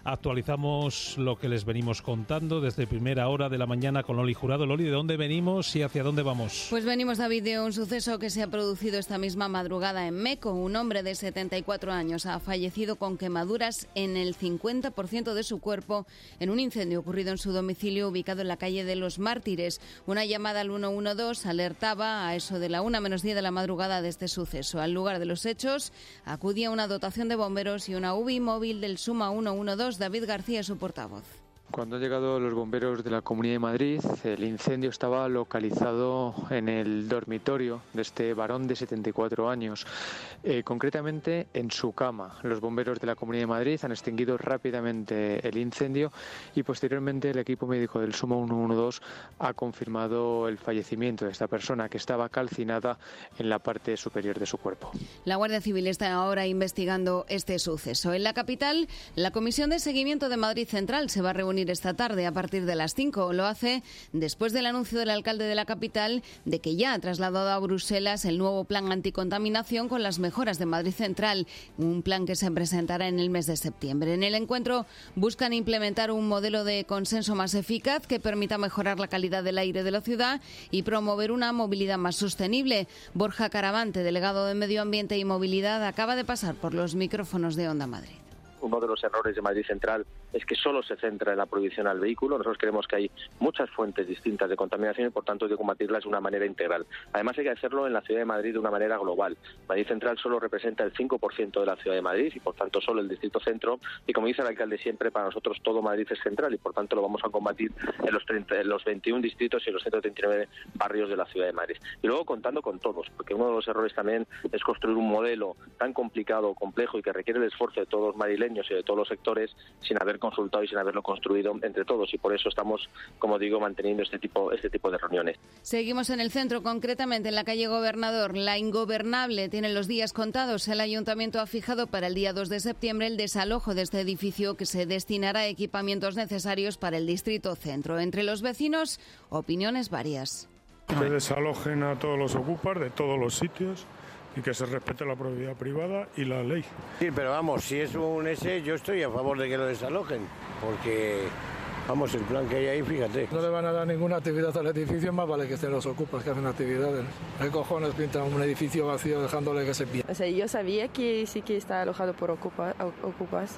Actualizamos lo que les venimos contando desde primera hora de la mañana con Loli Jurado. Loli, ¿de dónde venimos y hacia dónde vamos? Pues venimos, David, de un suceso que se ha producido esta misma madrugada en Meco. Un hombre de setenta y cuatro años ha fallecido con quemaduras en el cincuenta por ciento de su cuerpo en un incendio ocurrido en su domicilio ubicado en la calle de los Mártires. Una llamada al uno uno dos alertaba a eso de la una menos diez de la madrugada de este suceso. Al lugar de los hechos acudía una dotación de bomberos y una U B I móvil del Suma uno uno dos. David García, su portavoz. Cuando han llegado los bomberos de la Comunidad de Madrid, el incendio estaba localizado en el dormitorio de este varón de setenta y cuatro años, eh, concretamente en su cama. Los bomberos de la Comunidad de Madrid han extinguido rápidamente el incendio y posteriormente el equipo médico del Suma uno uno dos ha confirmado el fallecimiento de esta persona, que estaba calcinada en la parte superior de su cuerpo. La Guardia Civil está ahora investigando este suceso. En la capital, la Comisión de Seguimiento de Madrid Central se va a reunir esta tarde a partir de las cinco. Lo hace después del anuncio del alcalde de la capital de que ya ha trasladado a Bruselas el nuevo plan anticontaminación con las mejoras de Madrid Central, un plan que se presentará en el mes de septiembre. En el encuentro buscan implementar un modelo de consenso más eficaz que permita mejorar la calidad del aire de la ciudad y promover una movilidad más sostenible. Borja Caravante, delegado de Medio Ambiente y Movilidad, acaba de pasar por los micrófonos de Onda Madrid. Uno de los errores de Madrid Central es que solo se centra en la prohibición al vehículo. Nosotros creemos que hay muchas fuentes distintas de contaminación y, por tanto, hay que combatirlas de una manera integral. Además, hay que hacerlo en la ciudad de Madrid de una manera global. Madrid Central solo representa el cinco por ciento de la ciudad de Madrid y, por tanto, solo el distrito centro. Y, como dice el alcalde siempre, para nosotros todo Madrid es central y, por tanto, lo vamos a combatir en los, treinta, en los veintiún distritos y en los ciento treinta y nueve barrios de la ciudad de Madrid. Y luego contando con todos, porque uno de los errores también es construir un modelo tan complicado, complejo y que requiere el esfuerzo de todos los madrileños y de todos los sectores sin haber consultado y sin haberlo construido entre todos, y por eso estamos, como digo, manteniendo este tipo este tipo de reuniones. Seguimos en el centro, concretamente en la calle Gobernador. La Ingobernable tiene los días contados. El ayuntamiento ha fijado para el día dos de septiembre el desalojo de este edificio, que se destinará a equipamientos necesarios para el distrito centro. Entre los vecinos, opiniones varias. Que desalojen a todos los ocupas de todos los sitios y que se respete la propiedad privada y la ley. Sí, pero vamos, si es un ese, yo estoy a favor de que lo desalojen, porque, vamos, el plan que hay ahí, fíjate. No le van a dar ninguna actividad al edificio, más vale que estén los ocupas que hacen actividades. ¿Qué cojones pintan un edificio vacío dejándole que se pierda? O sea, yo sabía que sí que está alojado por ocupa, ocupas,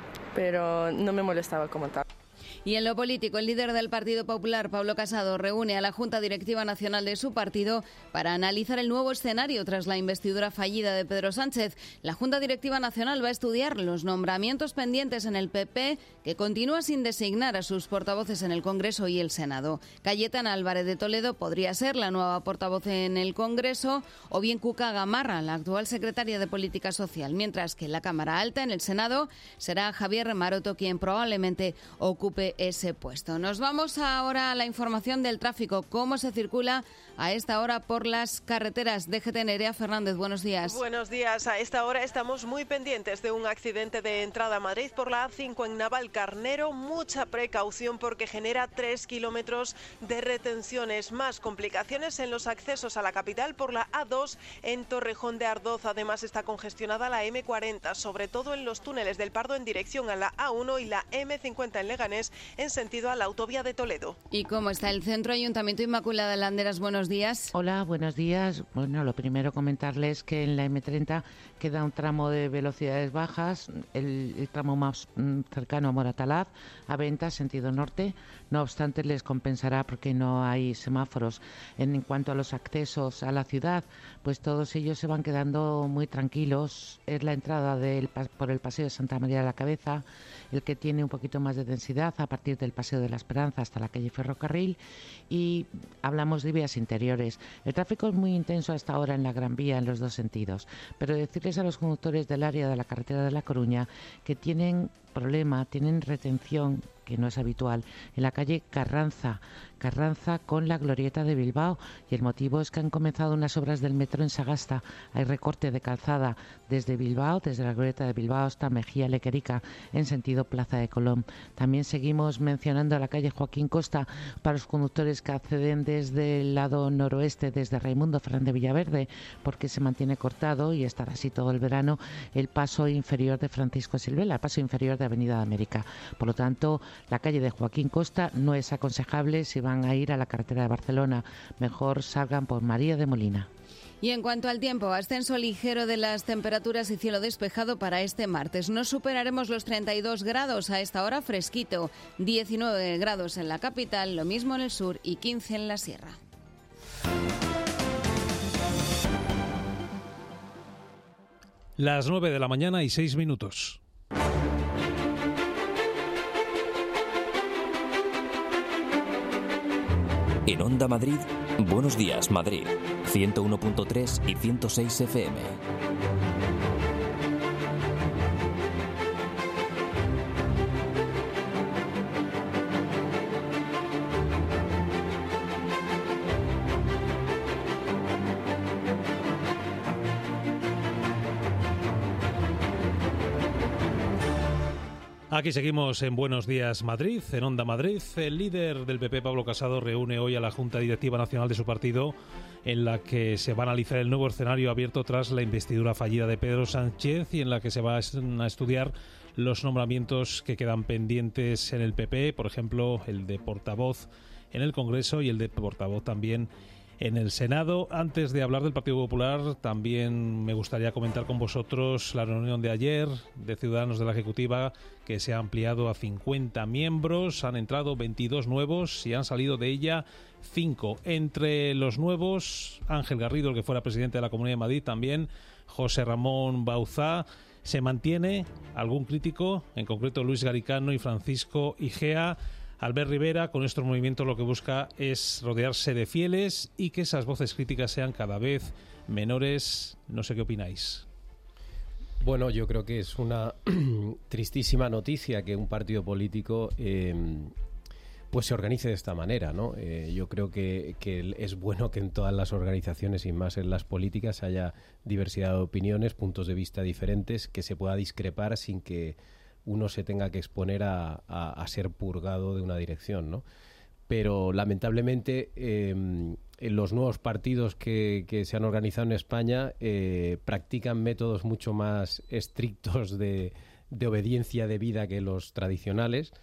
pero no me molestaba como tal. Y en lo político, el líder del Partido Popular, Pablo Casado, reúne a la Junta Directiva Nacional de su partido para analizar el nuevo escenario tras la investidura fallida de Pedro Sánchez. La Junta Directiva Nacional va a estudiar los nombramientos pendientes en el P P, que continúa sin designar a sus portavoces en el Congreso y el Senado. Cayetana Álvarez de Toledo podría ser la nueva portavoz en el Congreso, o bien Cuca Gamarra, la actual secretaria de Política Social, mientras que en la Cámara Alta, en el Senado, será Javier Maroto quien probablemente ocupe ese puesto. Nos vamos ahora a la información del tráfico. ¿Cómo se circula a esta hora por las carreteras? D G T, Nerea Fernández, buenos días. Buenos días. A esta hora estamos muy pendientes de un accidente de entrada a Madrid por la A cinco en Navalcarnero. Mucha precaución porque genera tres kilómetros de retenciones. Más complicaciones en los accesos a la capital por la A dos en Torrejón de Ardoz. Además está congestionada la M cuarenta, sobre todo en los túneles del Pardo en dirección a la A uno y la M cincuenta en Leganés en sentido a la autovía de Toledo. ¿Y cómo está el Centro Ayuntamiento? Inmaculada Landeras, buenos días. Hola, buenos días. Bueno, lo primero comentarles que en la M treinta queda un tramo de velocidades bajas, el, el tramo más mm, cercano a Moratalaz, a Venta, sentido norte. No obstante, les compensará porque no hay semáforos. En, en cuanto a los accesos a la ciudad, pues todos ellos se van quedando muy tranquilos. Es la entrada del, por el Paseo de Santa María de la Cabeza, el que tiene un poquito más de densidad a partir del Paseo de la Esperanza hasta la calle Ferrocarril, y hablamos de vías interiores. El tráfico es muy intenso hasta ahora en la Gran Vía en los dos sentidos, pero decirles a los conductores del área de la carretera de La Coruña que tienen problema, tienen retención, que no es habitual, en la calle Carranza, Carranza con la glorieta de Bilbao, y el motivo es que han comenzado unas obras del metro en Sagasta. Hay recorte de calzada desde Bilbao, desde la glorieta de Bilbao hasta Mejía Lequerica en sentido Plaza de Colón. También seguimos mencionando la calle Joaquín Costa para los conductores que acceden desde el lado noroeste, desde Raimundo Fernández de Villaverde, porque se mantiene cortado y estará así todo el verano el paso inferior de Francisco Silvela, el paso inferior de de Avenida de América. Por lo tanto, la calle de Joaquín Costa no es aconsejable si van a ir a la carretera de Barcelona. Mejor salgan por María de Molina. Y en cuanto al tiempo, ascenso ligero de las temperaturas y cielo despejado para este martes. No superaremos los treinta y dos grados, a esta hora fresquito. diecinueve grados en la capital, lo mismo en el sur y quince en la sierra. Las nueve de la mañana y seis minutos. En Onda Madrid, Buenos Días Madrid, ciento uno punto tres y ciento seis F M. Aquí seguimos en Buenos Días Madrid, en Onda Madrid. El líder del P P, Pablo Casado, reúne hoy a la Junta Directiva Nacional de su partido, en la que se va a analizar el nuevo escenario abierto tras la investidura fallida de Pedro Sánchez y en la que se va a estudiar los nombramientos que quedan pendientes en el P P, por ejemplo, el de portavoz en el Congreso y el de portavoz también en el Senado. Antes de hablar del Partido Popular, también me gustaría comentar con vosotros la reunión de ayer de Ciudadanos de la Ejecutiva, que se ha ampliado a cincuenta miembros. Han entrado veintidós nuevos y han salido de ella cinco. Entre los nuevos, Ángel Garrido, el que fuera presidente de la Comunidad de Madrid, también José Ramón Bauzá. Se mantiene algún crítico, en concreto Luis Garicano y Francisco Igea. Albert Rivera, con estos movimientos, lo que busca es rodearse de fieles y que esas voces críticas sean cada vez menores. No sé qué opináis. Bueno, yo creo que es una tristísima noticia que un partido político eh, pues se organice de esta manera, ¿no? Eh, yo creo que, que es bueno que en todas las organizaciones y más en las políticas haya diversidad de opiniones, puntos de vista diferentes, que se pueda discrepar sin que uno se tenga que exponer a, a, a ser purgado de una dirección, ¿no? Pero lamentablemente eh, en los nuevos partidos que, que se han organizado en España eh, practican métodos mucho más estrictos de, de obediencia debida que los tradicionales,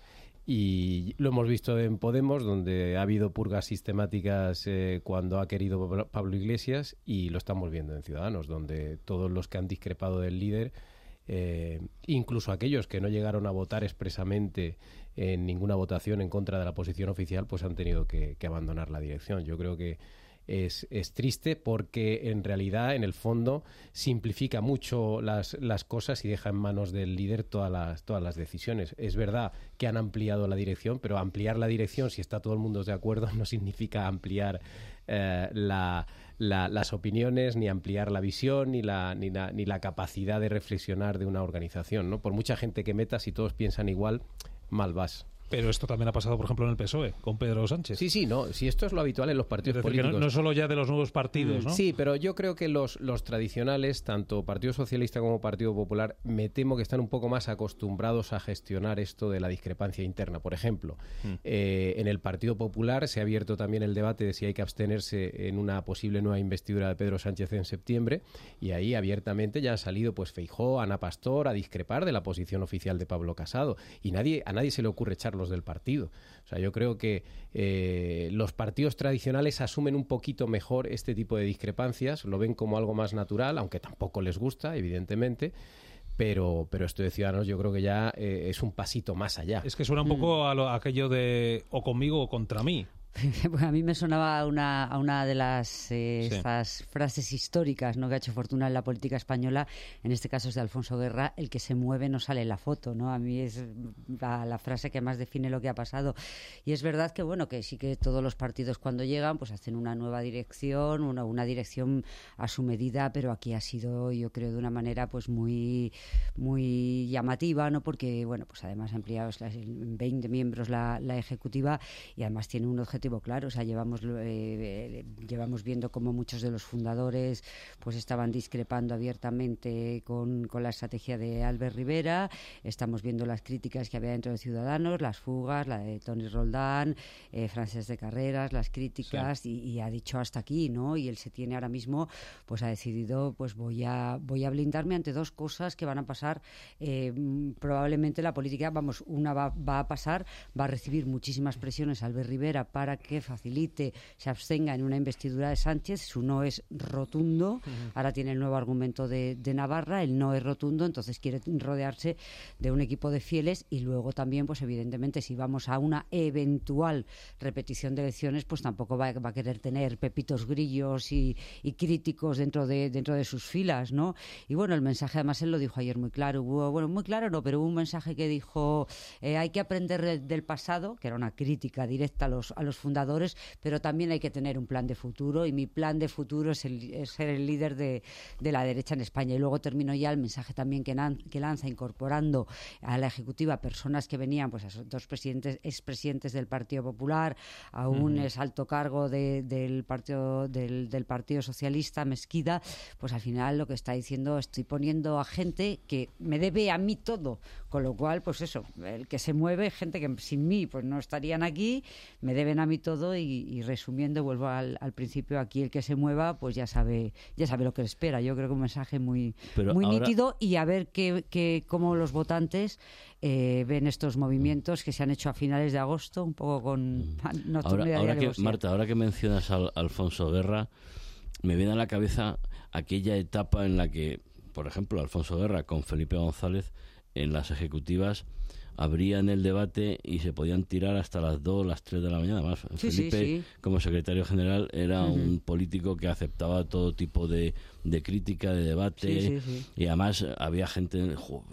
y lo hemos visto en Podemos, donde ha habido purgas sistemáticas eh, cuando ha querido Pablo Iglesias, y lo estamos viendo en Ciudadanos, donde todos los que han discrepado del líder, Eh, incluso aquellos que no llegaron a votar expresamente en ninguna votación en contra de la posición oficial, pues han tenido que, que abandonar la dirección. Yo creo que es, es triste porque en realidad, en el fondo, simplifica mucho las, las cosas y deja en manos del líder todas las, todas las decisiones. Es verdad que han ampliado la dirección, pero ampliar la dirección, si está todo el mundo de acuerdo, no significa ampliar eh, la... La, las opiniones, ni ampliar la visión, ni la, ni, la, ni la capacidad de reflexionar de una organización, ¿no? Por mucha gente que metas, si todos piensan igual, mal vas. Pero esto también ha pasado, por ejemplo, en el P S O E, con Pedro Sánchez. Sí, sí, no. Si esto es lo habitual en los partidos es decir, políticos. Que no, no solo ya de los nuevos partidos, ¿no? Sí, pero yo creo que los, los tradicionales, tanto Partido Socialista como Partido Popular, me temo que están un poco más acostumbrados a gestionar esto de la discrepancia interna. Por ejemplo, mm. eh, en el Partido Popular se ha abierto también el debate de si hay que abstenerse en una posible nueva investidura de Pedro Sánchez en septiembre, y ahí abiertamente ya han salido pues Feijóo, Ana Pastor, a discrepar de la posición oficial de Pablo Casado, y nadie a nadie se le ocurre echarlos del partido. O sea, yo creo que eh, los partidos tradicionales asumen un poquito mejor este tipo de discrepancias, lo ven como algo más natural, aunque tampoco les gusta, evidentemente, pero, pero esto de Ciudadanos yo creo que ya eh, es un pasito más allá. Es que suena un poco a, lo, a aquello de o conmigo o contra mí. Pues a mí me sonaba una, a una de las eh, sí. estas frases históricas, ¿no?, que ha hecho fortuna en la política española. En este caso es de Alfonso Guerra: el que se mueve no sale en la foto, ¿no? A mí es la, la frase que más define lo que ha pasado. Y es verdad que, bueno, que sí que todos los partidos cuando llegan pues hacen una nueva dirección, una, una dirección a su medida, pero aquí ha sido, yo creo, de una manera pues muy muy llamativa, ¿no? Porque, bueno, pues además ha ampliado en veinte miembros la, la ejecutiva, y además tiene un objetivo motivo claro. O sea, llevamos eh, llevamos viendo cómo muchos de los fundadores pues estaban discrepando abiertamente con, con la estrategia de Albert Rivera. Estamos viendo las críticas que había dentro de Ciudadanos, las fugas, la de Toni Roldán, eh, Francesc de Carreras, las críticas, sí. y, y ha dicho hasta aquí, ¿no? Y él se tiene ahora mismo, pues ha decidido, pues voy a voy a blindarme ante dos cosas que van a pasar. Eh, probablemente la política, vamos, una va, va a pasar, va a recibir muchísimas presiones a Albert Rivera para que facilite, se abstenga en una investidura de Sánchez. Su no es rotundo, uh-huh. Ahora tiene el nuevo argumento de, de Navarra, el no es rotundo, entonces quiere rodearse de un equipo de fieles. Y luego también, pues evidentemente, si vamos a una eventual repetición de elecciones, pues tampoco va, va a querer tener pepitos grillos y, y críticos dentro de dentro de sus filas, ¿no? Y bueno, el mensaje, además él lo dijo ayer muy claro, hubo, bueno, muy claro no, pero hubo un mensaje que dijo, eh, hay que aprender del pasado, que era una crítica directa a los, a los fundadores, pero también hay que tener un plan de futuro, y mi plan de futuro es, el, es ser el líder de, de la derecha en España. Y luego terminó ya el mensaje también que, nan, que lanza, incorporando a la ejecutiva personas que venían, pues a esos dos presidentes, expresidentes del Partido Popular, a un uh-huh. exalto cargo de, del, partido, del, del Partido Socialista, Mesquida. Pues al final lo que está diciendo, estoy poniendo a gente que me debe a mí todo, con lo cual, pues eso, el que se mueve, gente que sin mí pues no estarían aquí, me deben a mí todo. Y, y resumiendo, vuelvo al, al principio, aquí el que se mueva pues ya sabe ya sabe lo que le espera. Yo creo que un mensaje muy Pero muy ahora... nítido, y a ver que, que cómo los votantes eh, ven estos movimientos que se han hecho a finales de agosto, un poco con ahora, ahora que, Marta, ahora que mencionas a Alfonso Guerra, me viene a la cabeza aquella etapa en la que, por ejemplo, Alfonso Guerra con Felipe González en las ejecutivas abrían el debate y se podían tirar hasta las dos, las tres de la mañana. Más sí, Felipe, sí, sí. como secretario general, era uh-huh. un político que aceptaba todo tipo de, de crítica, de debate, sí, sí, sí. y además había gente... Jo,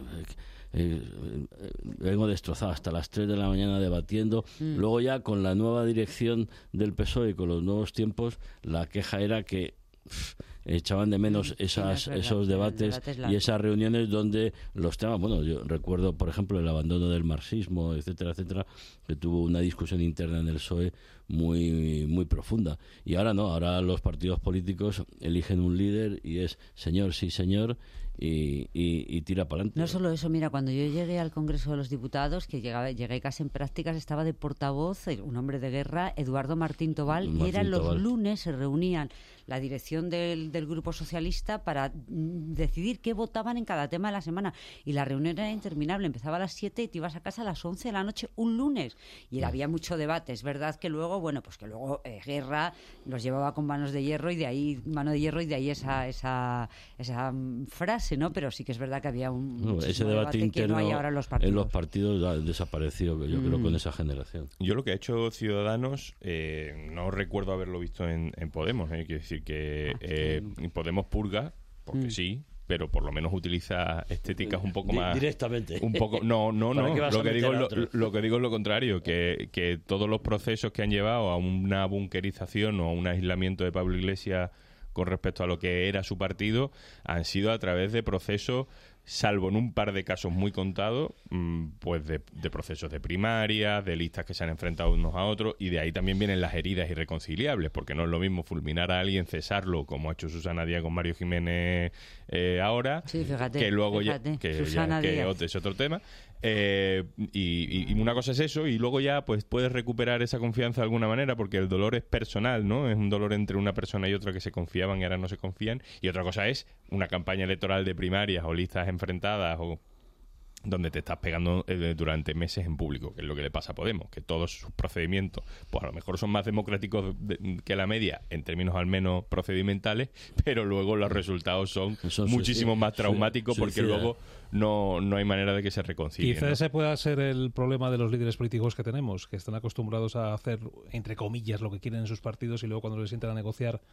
Eh, eh, vengo destrozado hasta las tres de la mañana debatiendo. Mm. Luego ya con la nueva dirección del P S O E y con los nuevos tiempos, la queja era que pff, echaban de menos esas, sí, verdad, esos debates y esas reuniones donde los temas, bueno, yo recuerdo por ejemplo el abandono del marxismo, etcétera, etcétera, que tuvo una discusión interna en el P S O E muy, muy profunda. Y ahora no, ahora los partidos políticos eligen un líder y es señor, sí señor, Y, y, y tira para adelante. No solo eso, mira, cuando yo llegué al Congreso de los Diputados, que llegaba, llegué casi en prácticas, estaba de portavoz, un hombre de guerra, Eduardo Martín Tobal, Martín y eran los Tobal. lunes, se reunían la dirección del, del Grupo Socialista para mm, decidir qué votaban en cada tema de la semana, y la reunión era interminable, empezaba a las siete y te ibas a casa a las once de la noche un lunes, y era, había mucho debate. Es verdad que luego, bueno, pues que luego eh, Guerra los llevaba con manos de hierro, y de ahí, mano de hierro, y de ahí esa, esa, esa mm, frase, ¿no? Pero sí que es verdad que había un no, ese debate, debate interno que no hay ahora en los partidos. En los partidos ha desaparecido, yo mm. creo, con esa generación. Yo lo que ha hecho Ciudadanos, eh, no recuerdo haberlo visto en, en Podemos, eh, quiero decir que eh, Podemos purga, porque mm. sí, pero por lo menos utiliza estéticas un poco más... Directamente. Un poco, no, no, no. Lo que, digo, lo, lo que digo es lo contrario, que, que todos los procesos que han llevado a una bunkerización o a un aislamiento de Pablo Iglesias con respecto a lo que era su partido, han sido a través de procesos, salvo en un par de casos muy contados, pues de, de procesos de primaria, de listas que se han enfrentado unos a otros, y de ahí también vienen las heridas irreconciliables, porque no es lo mismo fulminar a alguien, cesarlo, como ha hecho Susana Díaz con Mario Jiménez eh, ahora, sí, fíjate, que luego fíjate, ya, que, Susana ya, que Díaz. es otro tema. Eh, y, y una cosa es eso, y luego ya pues puedes recuperar esa confianza de alguna manera, porque el dolor es personal, ¿no? Es un dolor entre una persona y otra que se confiaban y ahora no se confían. Y otra cosa es una campaña electoral de primarias o listas enfrentadas o donde te estás pegando eh, durante meses en público, que es lo que le pasa a Podemos, que todos sus procedimientos, pues a lo mejor son más democráticos de, que la media, en términos al menos procedimentales, pero luego los resultados son, son muchísimo más traumáticos, porque suicida. Luego no, no hay manera de que se reconcilien. Quizá ¿no? ese pueda ser el problema de los líderes políticos que tenemos, que están acostumbrados a hacer, entre comillas, lo que quieren en sus partidos, y luego cuando les sientan a negociar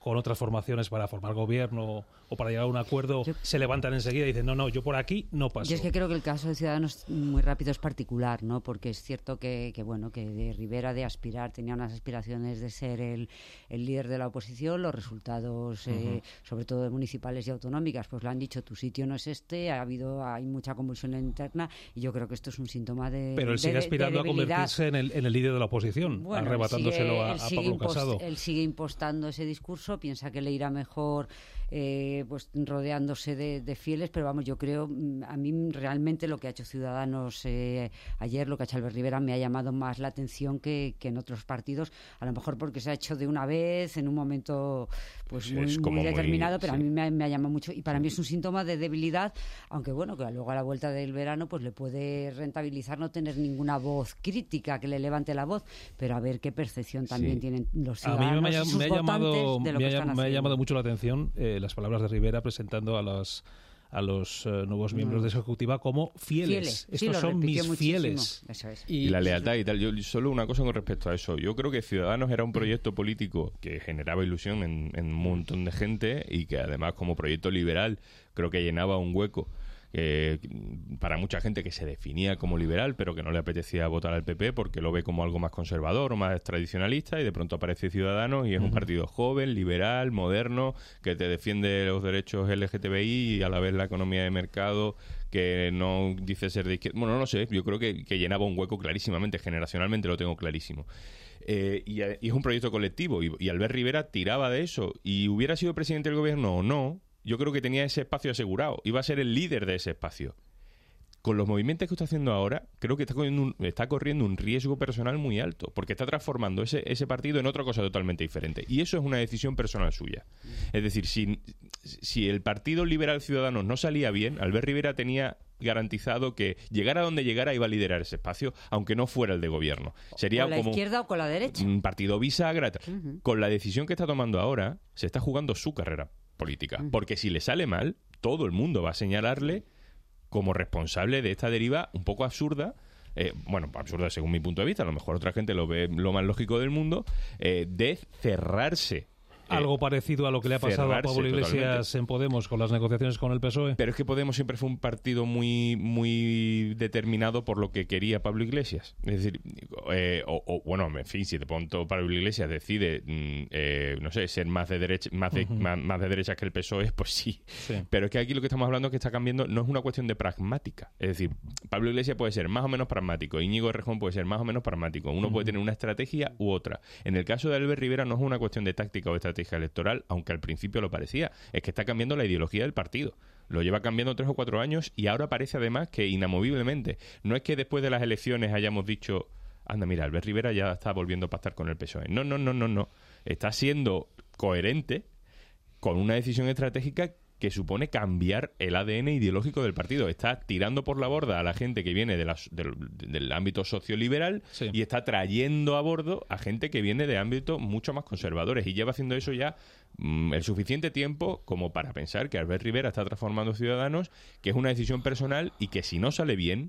con otras formaciones para formar gobierno o para llegar a un acuerdo, yo, se levantan enseguida y dicen, no, no, yo por aquí no paso. Yo es que creo que el caso de Ciudadanos muy rápido es particular, ¿no? Porque es cierto que, que bueno, que de Rivera de aspirar, tenía unas aspiraciones de ser el, el líder de la oposición, los resultados, uh-huh. eh, sobre todo de municipales y autonómicas, pues le han dicho, tu sitio no es este, ha habido, hay mucha convulsión interna, y yo creo que esto es un síntoma de Pero él sigue de, aspirando de a convertirse en el, en el líder de la oposición, bueno, arrebatándoselo sigue, a, a Pablo impost, Casado. Él sigue impostando ese discurso, piensa que le irá mejor eh, pues rodeándose de, de fieles, pero vamos, yo creo, a mí realmente lo que ha hecho Ciudadanos eh, ayer, lo que ha hecho Albert Rivera, me ha llamado más la atención que, que en otros partidos, a lo mejor porque se ha hecho de una vez, en un momento pues muy, es muy determinado, muy, pero sí. a mí me ha, me ha llamado mucho, y para mí es un síntoma de debilidad, aunque bueno, que luego a la vuelta del verano pues le puede rentabilizar no tener ninguna voz crítica que le levante la voz, pero a ver qué percepción también sí. tienen los ciudadanos. A mí me ha, y sus me ha llamado, de lo me que ha, están me ha llamado mucho la atención eh, las palabras de Rivera presentando a los a los uh, nuevos miembros no. de esa ejecutiva como fieles. fieles. Estos sí, son mis muchísimo. fieles. Eso es. Y, y la lealtad y tal. Yo solo una cosa con respecto a eso. Yo creo que Ciudadanos era un proyecto político que generaba ilusión en, en un montón de gente y que además como proyecto liberal creo que llenaba un hueco. Eh, para mucha gente que se definía como liberal pero que no le apetecía votar al P P porque lo ve como algo más conservador o más tradicionalista, y de pronto aparece Ciudadanos y es uh-huh. un partido joven, liberal, moderno, que te defiende los derechos L G T B I y a la vez la economía de mercado, que no dice ser de izquierda. Bueno, no lo sé, yo creo que, que llenaba un hueco clarísimamente, generacionalmente lo tengo clarísimo. Eh, y, y es un proyecto colectivo, y, y Albert Rivera tiraba de eso, y hubiera sido presidente del gobierno o no, yo creo que tenía ese espacio asegurado. Iba a ser el líder de ese espacio. Con los movimientos que está haciendo ahora, creo que está corriendo un, está corriendo un riesgo personal muy alto, porque está transformando ese, ese partido en otra cosa totalmente diferente. Y eso es una decisión personal suya. Es decir, si, si el Partido Liberal Ciudadanos no salía bien, Albert Rivera tenía garantizado que llegara a donde llegara iba a liderar ese espacio, aunque no fuera el de gobierno. Sería con la como izquierda o con la derecha. Un partido bisagra. Uh-huh. Con la decisión que está tomando ahora, se está jugando su carrera política. Porque si le sale mal, todo el mundo va a señalarle como responsable de esta deriva un poco absurda, eh, bueno, absurda según mi punto de vista, a lo mejor otra gente lo ve lo más lógico del mundo, eh, de cerrarse. Algo parecido a lo que le ha pasado a Pablo Iglesias totalmente. En Podemos con las negociaciones con el P S O E. Pero es que Podemos siempre fue un partido muy muy determinado por lo que quería Pablo Iglesias. Es decir, eh, o, o bueno, en fin, si de pronto Pablo Iglesias decide, eh, no sé, ser más de derecha, más de, uh-huh. más, más de derecha que el P S O E, pues sí. sí. Pero es que aquí lo que estamos hablando es que está cambiando, no es una cuestión de pragmática. Es decir, Pablo Iglesias puede ser más o menos pragmático, Íñigo Errejón puede ser más o menos pragmático. Uno uh-huh. puede tener una estrategia u otra. En el caso de Albert Rivera no es una cuestión de táctica o estrategia electoral, aunque al principio lo parecía, es que está cambiando la ideología del partido. Lo lleva cambiando tres o cuatro años y ahora parece además que inamoviblemente. No es que después de las elecciones hayamos dicho, anda, mira, Albert Rivera ya está volviendo a pactar con el P S O E. No, no, no, no, no. Está siendo coherente con una decisión estratégica que supone cambiar el A D N ideológico del partido. Está tirando por la borda a la gente que viene de la, del, del ámbito socioliberal sí. y está trayendo a bordo a gente que viene de ámbitos mucho más conservadores. Y lleva haciendo eso ya mmm, el suficiente tiempo como para pensar que Albert Rivera está transformando Ciudadanos, que es una decisión personal y que si no sale bien,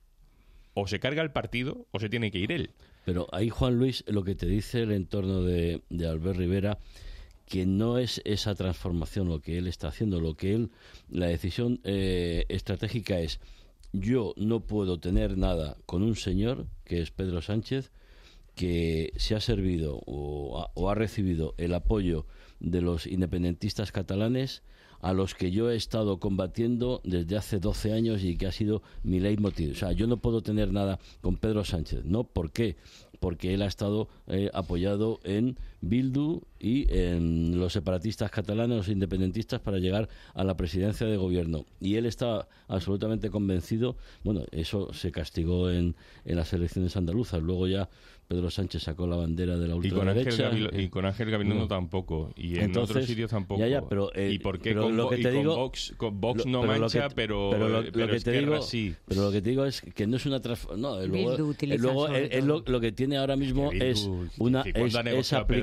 o se carga el partido o se tiene que ir él. Pero ahí, Juan Luis, lo que te dice el entorno de, de Albert Rivera, que no es esa transformación lo que él está haciendo, lo que él, la decisión eh, estratégica es, yo no puedo tener nada con un señor, que es Pedro Sánchez, que se ha servido o ha, o ha recibido el apoyo de los independentistas catalanes, a los que yo he estado combatiendo desde hace doce años y que ha sido mi leitmotiv. O sea, yo no puedo tener nada con Pedro Sánchez, ¿no? ¿Por qué? Porque él ha estado eh, apoyado en Bildu y en los separatistas catalanes, los independentistas, para llegar a la presidencia de gobierno. Y él está absolutamente convencido. Bueno, eso se castigó en, en las elecciones andaluzas. Luego ya Pedro Sánchez sacó la bandera de la ultraderecha. Y con Ángel, Gabil- y con Ángel Gabilondo no. tampoco. Y en Entonces, otros sitios tampoco. Ya, ya, pero, eh, ¿Y por qué pero con, lo que te y digo, con Vox, con Vox lo, no pero mancha, que, pero, pero lo, pero lo que te digo, sí? Pero lo que te digo es que no es una transformación. No, luego, luego es, es lo, lo que tiene ahora mismo Bildu, es una es, es aplicar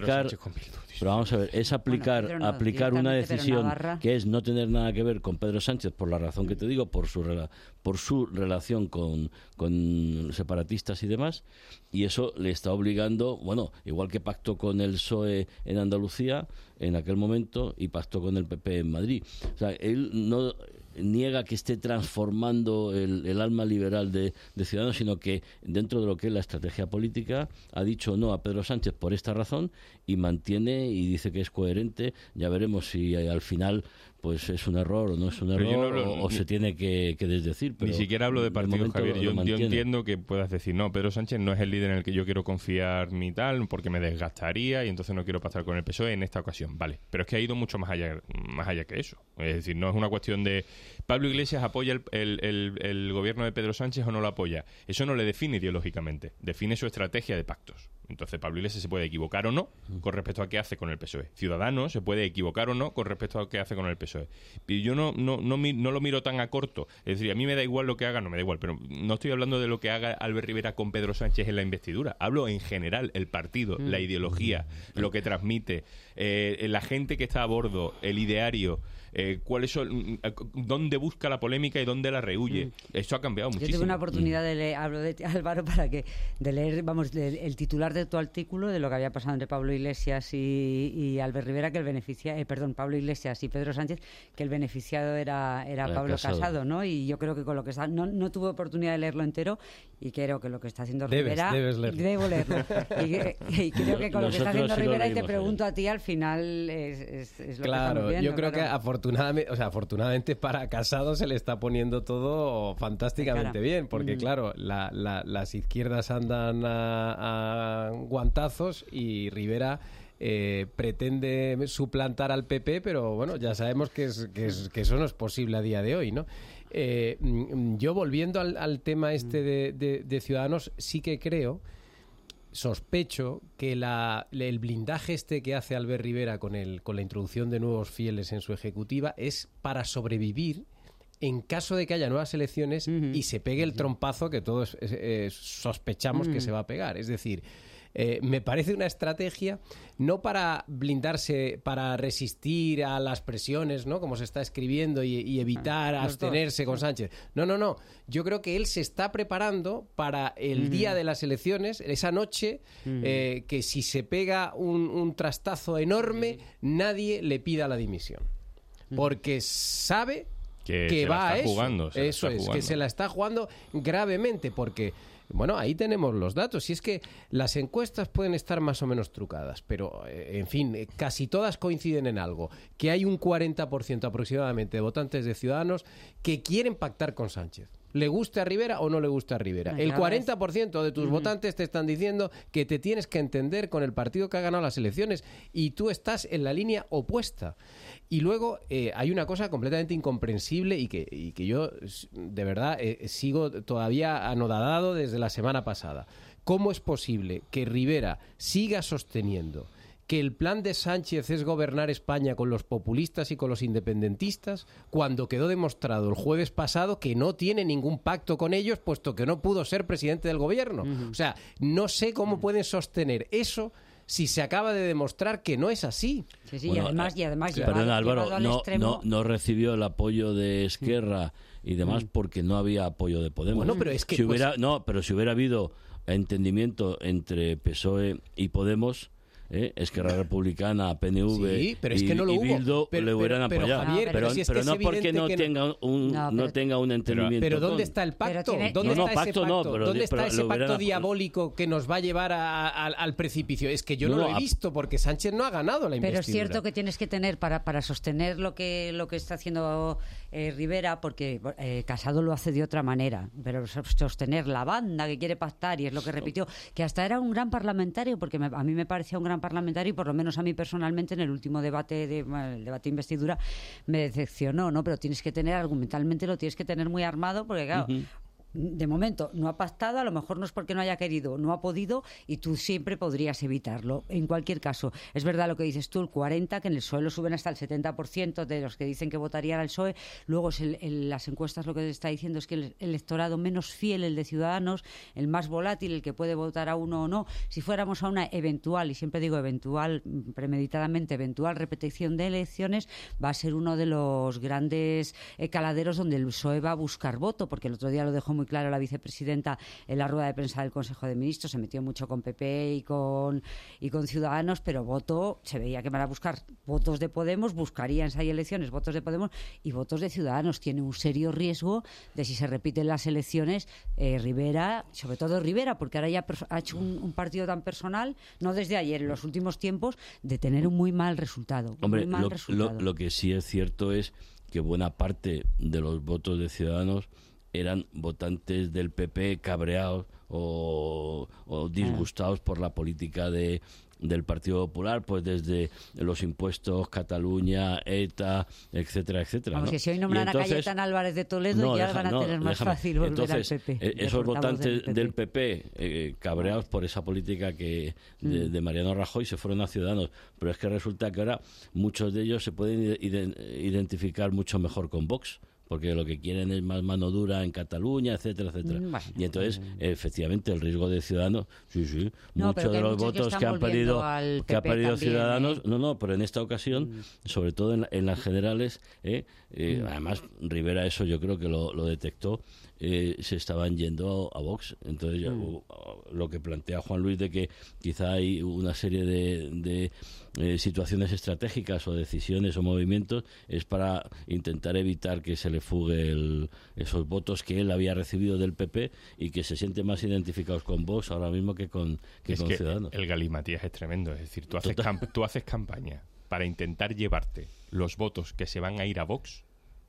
aplicar, pero vamos a ver, es aplicar, Bueno, no, aplicar una decisión Navarra... que es no tener nada que ver con Pedro Sánchez por la razón que te digo, por su rela, por su relación con, con separatistas y demás, y eso le está obligando, bueno, igual que pactó con el P S O E en Andalucía en aquel momento y pactó con el P P en Madrid. O sea, él no niega que esté transformando el, el alma liberal de, de Ciudadanos, sino que dentro de lo que es la estrategia política ha dicho no a Pedro Sánchez por esta razón y mantiene y dice que es coherente. Ya veremos si al final pues es un error o no es un error no hablo, o, o se tiene que, que desdecir. Pero ni siquiera hablo de partido, Javier. Lo, yo, lo yo entiendo que puedas decir, no, Pedro Sánchez no es el líder en el que yo quiero confiar ni tal, porque me desgastaría y entonces no quiero pactar con el P S O E en esta ocasión. Vale, pero es que ha ido mucho más allá, más allá que eso. Es decir, no es una cuestión de Pablo Iglesias apoya el, el, el, el gobierno de Pedro Sánchez o no lo apoya. Eso no le define ideológicamente, define su estrategia de pactos. Entonces Pablo Iglesias se puede equivocar o no con respecto a qué hace con el P S O E. Ciudadanos se puede equivocar o no con respecto a qué hace con el P S O E. Y yo no, no, no, no lo miro tan a corto. Es decir, a mí me da igual lo que haga, no me da igual, pero no estoy hablando de lo que haga Albert Rivera con Pedro Sánchez en la investidura. Hablo en general, el partido, mm. la ideología, mm. lo que transmite, eh, la gente que está a bordo, el ideario. Eh, ¿cuáles son, dónde busca la polémica y dónde la rehuye? Mm. Esto ha cambiado muchísimo. Yo tuve una oportunidad de leer, hablo de Álvaro, para que de leer, vamos, de, el titular de tu artículo de lo que había pasado entre Pablo Iglesias y, y Albert Rivera, que el beneficia, eh, perdón, Pablo Iglesias y Pedro Sánchez, que el beneficiado era, era Era Pablo Casado. Casado, ¿no? Y yo creo que con lo que está, no, no tuve oportunidad de leerlo entero y creo que lo que está haciendo Debes, Rivera, debes leerlo. debo leerlo. Y, y creo que con lo que está Nosotros haciendo sí lo Rivera, y te leímos, pregunto a ti, al final es, es, es lo que Claro, estamos viendo. yo creo claro. que afortunadamente, o sea, afortunadamente para Casado se le está poniendo todo fantásticamente Cara. bien, porque Mm. claro, la, la, las izquierdas andan a, a guantazos y Rivera eh, pretende suplantar al P P, pero bueno, ya sabemos que, es, que, es, que eso no es posible a día de hoy, ¿no? Eh, yo volviendo al, al tema este de, de, de Ciudadanos, sí que creo, sospecho que la, el blindaje este que hace Albert Rivera con, el, con la introducción de nuevos fieles en su ejecutiva es para sobrevivir en caso de que haya nuevas elecciones uh-huh. y se pegue el trompazo que todos eh, eh, sospechamos uh-huh. que se va a pegar. Es decir, eh, me parece una estrategia no para blindarse, para resistir a las presiones, ¿no? Como se está escribiendo y, y evitar ah, abstenerse con Sánchez. No, no, no. Yo creo que él se está preparando para el uh-huh. día de las elecciones, esa noche, uh-huh. eh, que si se pega un, un trastazo enorme, uh-huh. nadie le pida la dimisión. Uh-huh. Porque sabe que, que va a eso. Jugando, eso es, jugando. Que se la está jugando gravemente, porque... Bueno, ahí tenemos los datos. Y es que las encuestas pueden estar más o menos trucadas, pero, en fin, casi todas coinciden en algo, que hay un cuarenta por ciento aproximadamente de votantes de Ciudadanos que quieren pactar con Sánchez. ¿Le guste a Rivera o no le gusta a Rivera? El cuarenta por ciento de tus uh-huh. votantes te están diciendo que te tienes que entender con el partido que ha ganado las elecciones y tú estás en la línea opuesta. Y luego eh, hay una cosa completamente incomprensible y que, y que yo, de verdad, eh, sigo todavía anodadado desde la semana pasada. ¿Cómo es posible que Rivera siga sosteniendo que el plan de Sánchez es gobernar España con los populistas y con los independentistas, cuando quedó demostrado el jueves pasado que no tiene ningún pacto con ellos, puesto que no pudo ser presidente del gobierno? Uh-huh. O sea, no sé cómo pueden sostener eso si se acaba de demostrar que no es así. Sí, sí, bueno, y además, y además perdón, llevado, Álvaro, llevado al no, extremo... no, no recibió el apoyo de Esquerra y demás porque no había apoyo de Podemos. Bueno, pero es que... Si hubiera, pues... No, pero si hubiera habido entendimiento entre P S O E y Podemos... ¿Eh? Esquerra Republicana, P N V sí, pero es que no lo y, y hubo. Bildu pero, le hubieran pero, apoyado. Pero, Javier, pero, pero, si es pero que no es porque no que tenga un no, pero, no tenga un entendimiento. Pero, pero ¿dónde con... está el pacto? Tiene, ¿Dónde no, está no, ese pacto? pacto? No, pero, ¿Dónde está pero ese pacto hubieran... diabólico que nos va a llevar a, a, al precipicio? Es que yo no, no lo he visto porque Sánchez no ha ganado la investidura. Pero es cierto que tienes que tener para, para sostener lo que lo que está haciendo eh, Rivera, porque eh, Casado lo hace de otra manera, pero sostener la banda que quiere pactar, y es lo que repitió, que hasta era un gran parlamentario, porque me, a mí me parecía un gran parlamentario y por lo menos a mí personalmente en el último debate de el debate de investidura me decepcionó, ¿no? Pero tienes que tener, argumentalmente lo tienes que tener muy armado, porque claro, uh-huh. de momento no ha pactado, a lo mejor no es porque no haya querido, no ha podido, y tú siempre podrías evitarlo. En cualquier caso, es verdad lo que dices tú, el cuarenta, que en el P S O E lo suben hasta el setenta por ciento de los que dicen que votarían al P S O E. Luego es el, el, las encuestas lo que se está diciendo es que el electorado menos fiel, el de Ciudadanos, el más volátil, el que puede votar a uno o no. Si fuéramos a una eventual, y siempre digo eventual, premeditadamente eventual repetición de elecciones, va a ser uno de los grandes eh, caladeros donde el P S O E va a buscar voto, porque el otro día lo dejó muy claro la vicepresidenta en la rueda de prensa del Consejo de Ministros, se metió mucho con P P y con y con Ciudadanos, pero voto, se veía que van a buscar votos de Podemos, buscarían si hay elecciones votos de Podemos y votos de Ciudadanos. Tiene un serio riesgo de, si se repiten las elecciones, eh, Rivera, sobre todo Rivera, porque ahora ya ha hecho un, un partido tan personal, no desde ayer, en los últimos tiempos, de tener un muy mal resultado. Hombre, muy mal lo, resultado. Lo, lo que sí es cierto es que buena parte de los votos de Ciudadanos eran votantes del P P cabreados o, o disgustados por la política de del Partido Popular, pues desde los impuestos, Cataluña, ETA, etcétera, etcétera. Vamos, ¿no? que si hoy nombran entonces, a Cayetana Álvarez de Toledo, no, ya deja, van a no, tener más déjame. fácil volver Entonces, al P P. Eh, esos votantes del P P, del P P eh, cabreados por esa política que de, Mm. de Mariano Rajoy, se fueron a Ciudadanos. Pero es que resulta que ahora muchos de ellos se pueden ide- identificar mucho mejor con Vox, porque lo que quieren es más mano dura en Cataluña, etcétera, etcétera. Bueno, y entonces, efectivamente, el riesgo de Ciudadanos, sí, sí, No, muchos de los votos que han perdido, que ha perdido también, Ciudadanos, ¿eh? no, no, pero en esta ocasión, mm. sobre todo en, en las generales, eh, eh, mm. además Rivera eso yo creo que lo, lo detectó, eh, se estaban yendo a Vox. Entonces, ya, mm. lo que plantea Juan Luis de que quizá hay una serie de, de eh, situaciones estratégicas o decisiones o movimientos es para intentar evitar que se le fugue el, esos votos que él había recibido del P P y que se sienten más identificados con Vox ahora mismo que con, que es con que Ciudadanos. El galimatías es tremendo, es decir, tú haces, camp- tú haces campaña para intentar llevarte los votos que se van a ir a Vox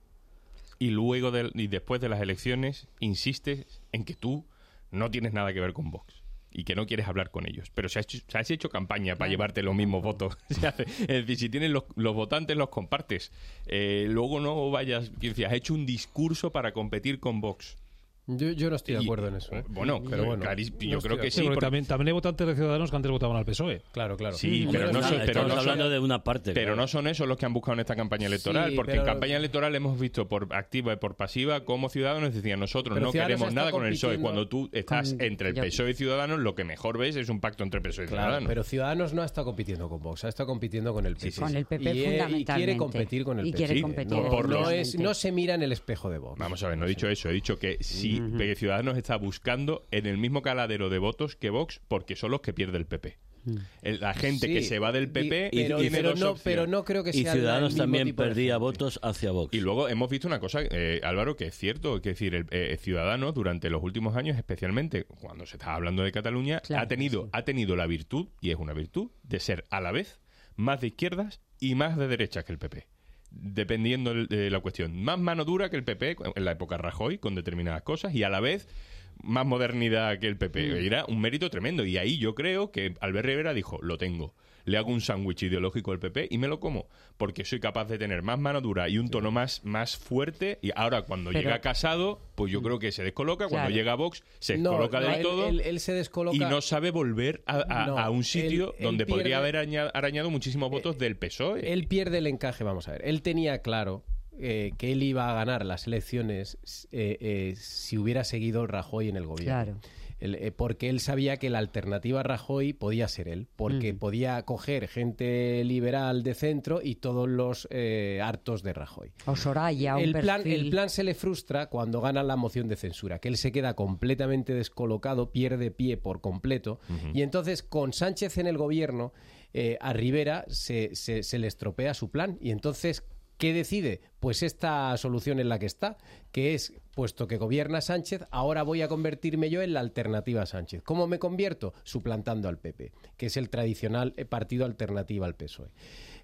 y luego de, y después de las elecciones insistes en que tú no tienes nada que ver con Vox y que no quieres hablar con ellos. Pero se has hecho, se has hecho campaña para llevarte los mismos votos. Se hace, es decir, si tienes los, los votantes, los compartes. Eh, luego no vayas... Decir, has hecho un discurso para competir con Vox. Yo, yo no estoy de acuerdo y, en eso. ¿eh? Bueno, pero bueno, claris, yo no creo que sí. Porque porque... también, también hay votantes de Ciudadanos que antes votaban al P S O E. Claro, claro. Sí, Mm, pero no son, pero no hablando son, de una parte. Pero claro. no son esos los que han buscado en esta campaña electoral, Sí, porque pero... en campaña electoral hemos visto por activa y por pasiva cómo Ciudadanos decían nosotros pero no Ciudadanos queremos nada con el P S O E. compitiendo... Cuando tú estás con... entre el P S O E y Ciudadanos, lo que mejor ves es un pacto entre P S O E y Claro, Ciudadanos. pero Ciudadanos no ha estado compitiendo con Vox, ha estado compitiendo con el P P. Sí, sí, con el P P y, fundamentalmente. Y quiere competir con el y P P. quiere Sí, competir, no, por no, los- es, no se mira en el espejo de Vox. Vamos a ver, no he dicho eso, he dicho que si Ujú. que Ciudadanos está buscando en el mismo caladero de votos que Vox, porque son los que pierde el P P. El- La gente Sí, que se va del P P y- pero, tiene pero dos no, opciones. pero no creo que Y sea Ciudadanos el mismo también tipo de perdía gente. votos hacia Vox. Y luego hemos visto una cosa, eh, Álvaro, que es cierto, que es decir, el eh, Ciudadanos durante los últimos años, especialmente cuando se está hablando de Cataluña, Claro ha tenido que sí. ha tenido la virtud, y es una virtud, de ser a la vez más de izquierdas y más de derechas que el P P. Dependiendo de la cuestión. Más mano dura que el P P en la época Rajoy, con determinadas cosas, y a la vez más modernidad que el P P. Mm. Era un mérito tremendo. Y ahí yo creo que Albert Rivera dijo, lo tengo. Le hago un sándwich ideológico al P P y me lo como, porque soy capaz de tener más mano dura y un tono más, más fuerte. Y ahora cuando Pero- llega Casado, pues yo creo que se descoloca. Cuando Claro. llega Vox, se No, descoloca no, del él- todo. Él, él se descoloca. Y no sabe volver a, a- No, a un sitio él- él donde podría pierde- haber aña- arañado muchísimos votos del P S O E. Él pierde el encaje, vamos a ver. Él tenía claro eh, que él iba a ganar las elecciones eh, eh, si hubiera seguido Rajoy en el gobierno. Claro. El- eh, porque él sabía que la alternativa a Rajoy podía ser él, porque Mm. podía coger gente liberal de centro y todos los eh, hartos de Rajoy. O Soraya, un El plan, perfil. el plan se le frustra cuando gana la moción de censura, que él se queda completamente descolocado, pierde pie por completo, Ujú. y entonces con Sánchez en el gobierno, eh, a Rivera se, se, se le estropea su plan, y entonces... ¿Qué decide? Pues esta solución en la que está, que es, puesto que gobierna Sánchez, ahora voy a convertirme yo en la alternativa a Sánchez. ¿Cómo me convierto? Suplantando al P P, que es el tradicional eh, partido alternativo al P S O E.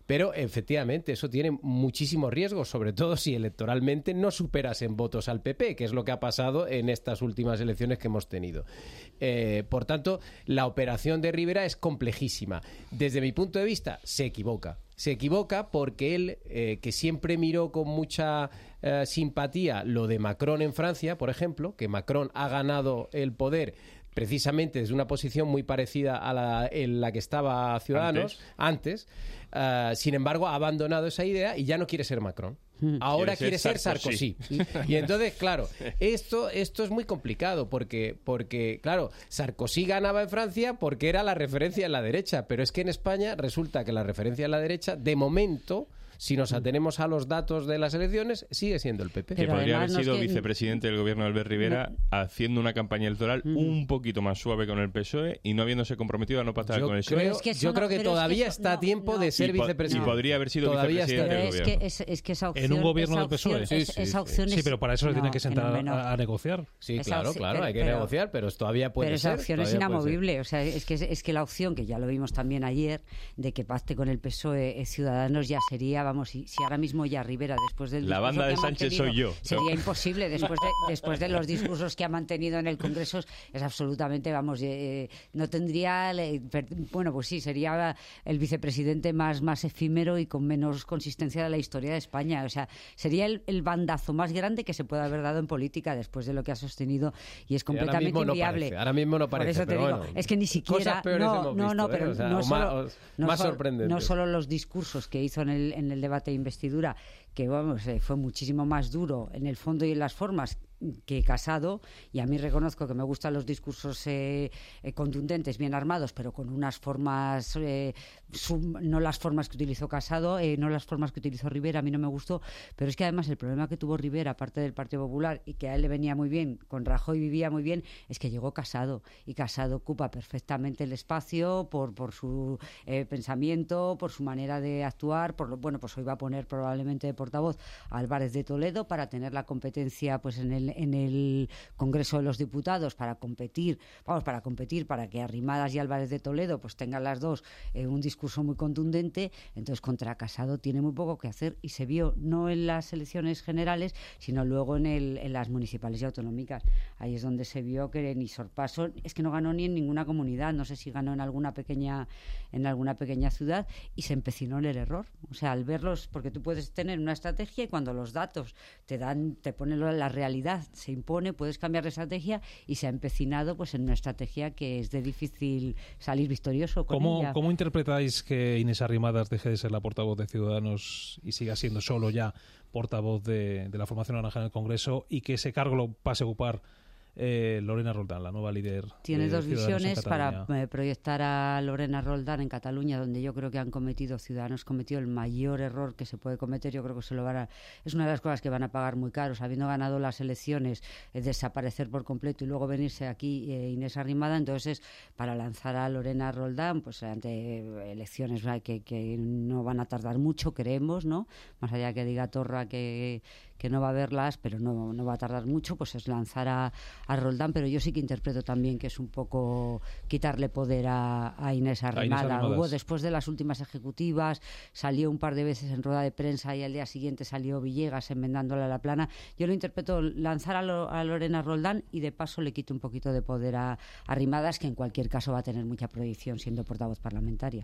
Pero efectivamente eso tiene muchísimos riesgos, sobre todo si electoralmente no superas en votos al P P, que es lo que ha pasado en estas últimas elecciones que hemos tenido. Eh, por tanto, la operación de Rivera es complejísima. Desde mi punto de vista, se equivoca. Se equivoca porque él, eh, que siempre miró con mucha eh, simpatía lo de Macron en Francia, por ejemplo, que Macron ha ganado el poder precisamente desde una posición muy parecida a la en la que estaba Ciudadanos antes, antes uh, sin embargo ha abandonado esa idea y ya no quiere ser Macron. Ahora quiere ser, quiere ser Sarkozy. Sarkozy. Y entonces, claro, esto, esto es muy complicado porque, porque, claro, Sarkozy ganaba en Francia porque era la referencia en la derecha, pero es que en España resulta que la referencia en la derecha, de momento, si nos atenemos a los datos de las elecciones, sigue siendo el P P. Que podría haber sido vicepresidente del gobierno de Albert Rivera no. haciendo una campaña electoral mm. un poquito más suave con el P S O E y no habiéndose comprometido a no pactar con el P S O E. Creo, es que yo no, creo que todavía es que eso, está a tiempo no, de ser y vicepresidente. Y podría haber sido todavía vicepresidente del es gobierno. Que es, es que esa opción, en un gobierno del P S O E. Opción, sí, sí, esa opción sí, es, sí, pero para eso no, se tiene que sentar no, a, a negociar. Sí, esa claro, opción, claro, hay que pero, negociar, pero todavía puede pero ser. Pero esa opción es inamovible. O sea, es que, es que la opción, que ya lo vimos también ayer, de que pacte con el P S O E Ciudadanos ya sería, vamos, si, si ahora mismo ya Rivera, después del la banda de Sánchez soy yo. Sería imposible, después de, después de los discursos que ha mantenido en el Congreso, es absolutamente, vamos, eh, no tendría, bueno, pues sí, sería el vicepresidente más, más efímero y con menos consistencia de la historia de España. O sea, sería el, el bandazo más grande que se puede haber dado en política después de lo que ha sostenido y es completamente ahora inviable. No ahora mismo no parece, Por eso te pero digo, bueno, es que ni siquiera... No, no, no, visto, pero ¿eh? O sea, no, solo, más, no, más solo, sorprendente. no solo los discursos que hizo en el, en el debate de investidura, que vamos, eh, fue muchísimo más duro en el fondo y en las formas que Casado, y a mí reconozco que me gustan los discursos eh, eh, contundentes, bien armados, pero con unas formas, eh, sub, no las formas que utilizó Casado, eh, no las formas que utilizó Rivera, a mí no me gustó, pero es que además el problema que tuvo Rivera, aparte del Partido Popular, y que a él le venía muy bien, con Rajoy vivía muy bien, es que llegó Casado, y Casado ocupa perfectamente el espacio por, por su eh, pensamiento, por su manera de actuar, por lo, bueno, pues hoy va a poner probablemente de portavoz a Álvarez de Toledo para tener la competencia pues en el en el Congreso de los Diputados para competir, vamos, para competir, para que Arrimadas y Álvarez de Toledo pues tengan las dos eh, un discurso muy contundente. Entonces contra Casado tiene muy poco que hacer y se vio no en las elecciones generales, sino luego en, el, en las municipales y autonómicas. Ahí es donde se vio que ni sorpaso, es que no ganó ni en ninguna comunidad, no sé si ganó en alguna pequeña en alguna pequeña ciudad y se empecinó en el error. O sea, al verlos, porque tú puedes tener una estrategia y cuando los datos te dan, te ponen la realidad, se impone, puedes cambiar de estrategia y se ha empecinado pues en una estrategia que es de difícil salir victorioso con ¿Cómo, ella. ¿Cómo interpretáis que Inés Arrimadas deje de ser la portavoz de Ciudadanos y siga siendo solo ya portavoz de, de la formación naranja en el Congreso y que ese cargo lo pase a ocupar Eh, Lorena Roldán, la nueva líder? Tiene dos visiones para eh, proyectar a Lorena Roldán en Cataluña, donde yo creo que han cometido, Ciudadanos cometió el mayor error que se puede cometer. Yo creo que se lo van a, es una de las cosas que van a pagar muy caros, habiendo ganado las elecciones, eh, desaparecer por completo y luego venirse aquí eh, Inés Arrimada. Entonces, para lanzar a Lorena Roldán, pues ante elecciones que, que no van a tardar mucho, creemos, ¿no? Más allá que diga Torra que que no va a verlas, pero no, no va a tardar mucho, pues es lanzar a, a Roldán, pero yo sí que interpreto también que es un poco quitarle poder a, a Inés Arrimada. Hubo después de las últimas ejecutivas, salió un par de veces en rueda de prensa y al día siguiente salió Villegas enmendándole a la plana. Yo lo interpreto lanzar a, lo, a Lorena Roldán y de paso le quito un poquito de poder a, a Arrimadas, que en cualquier caso va a tener mucha proyección siendo portavoz parlamentaria.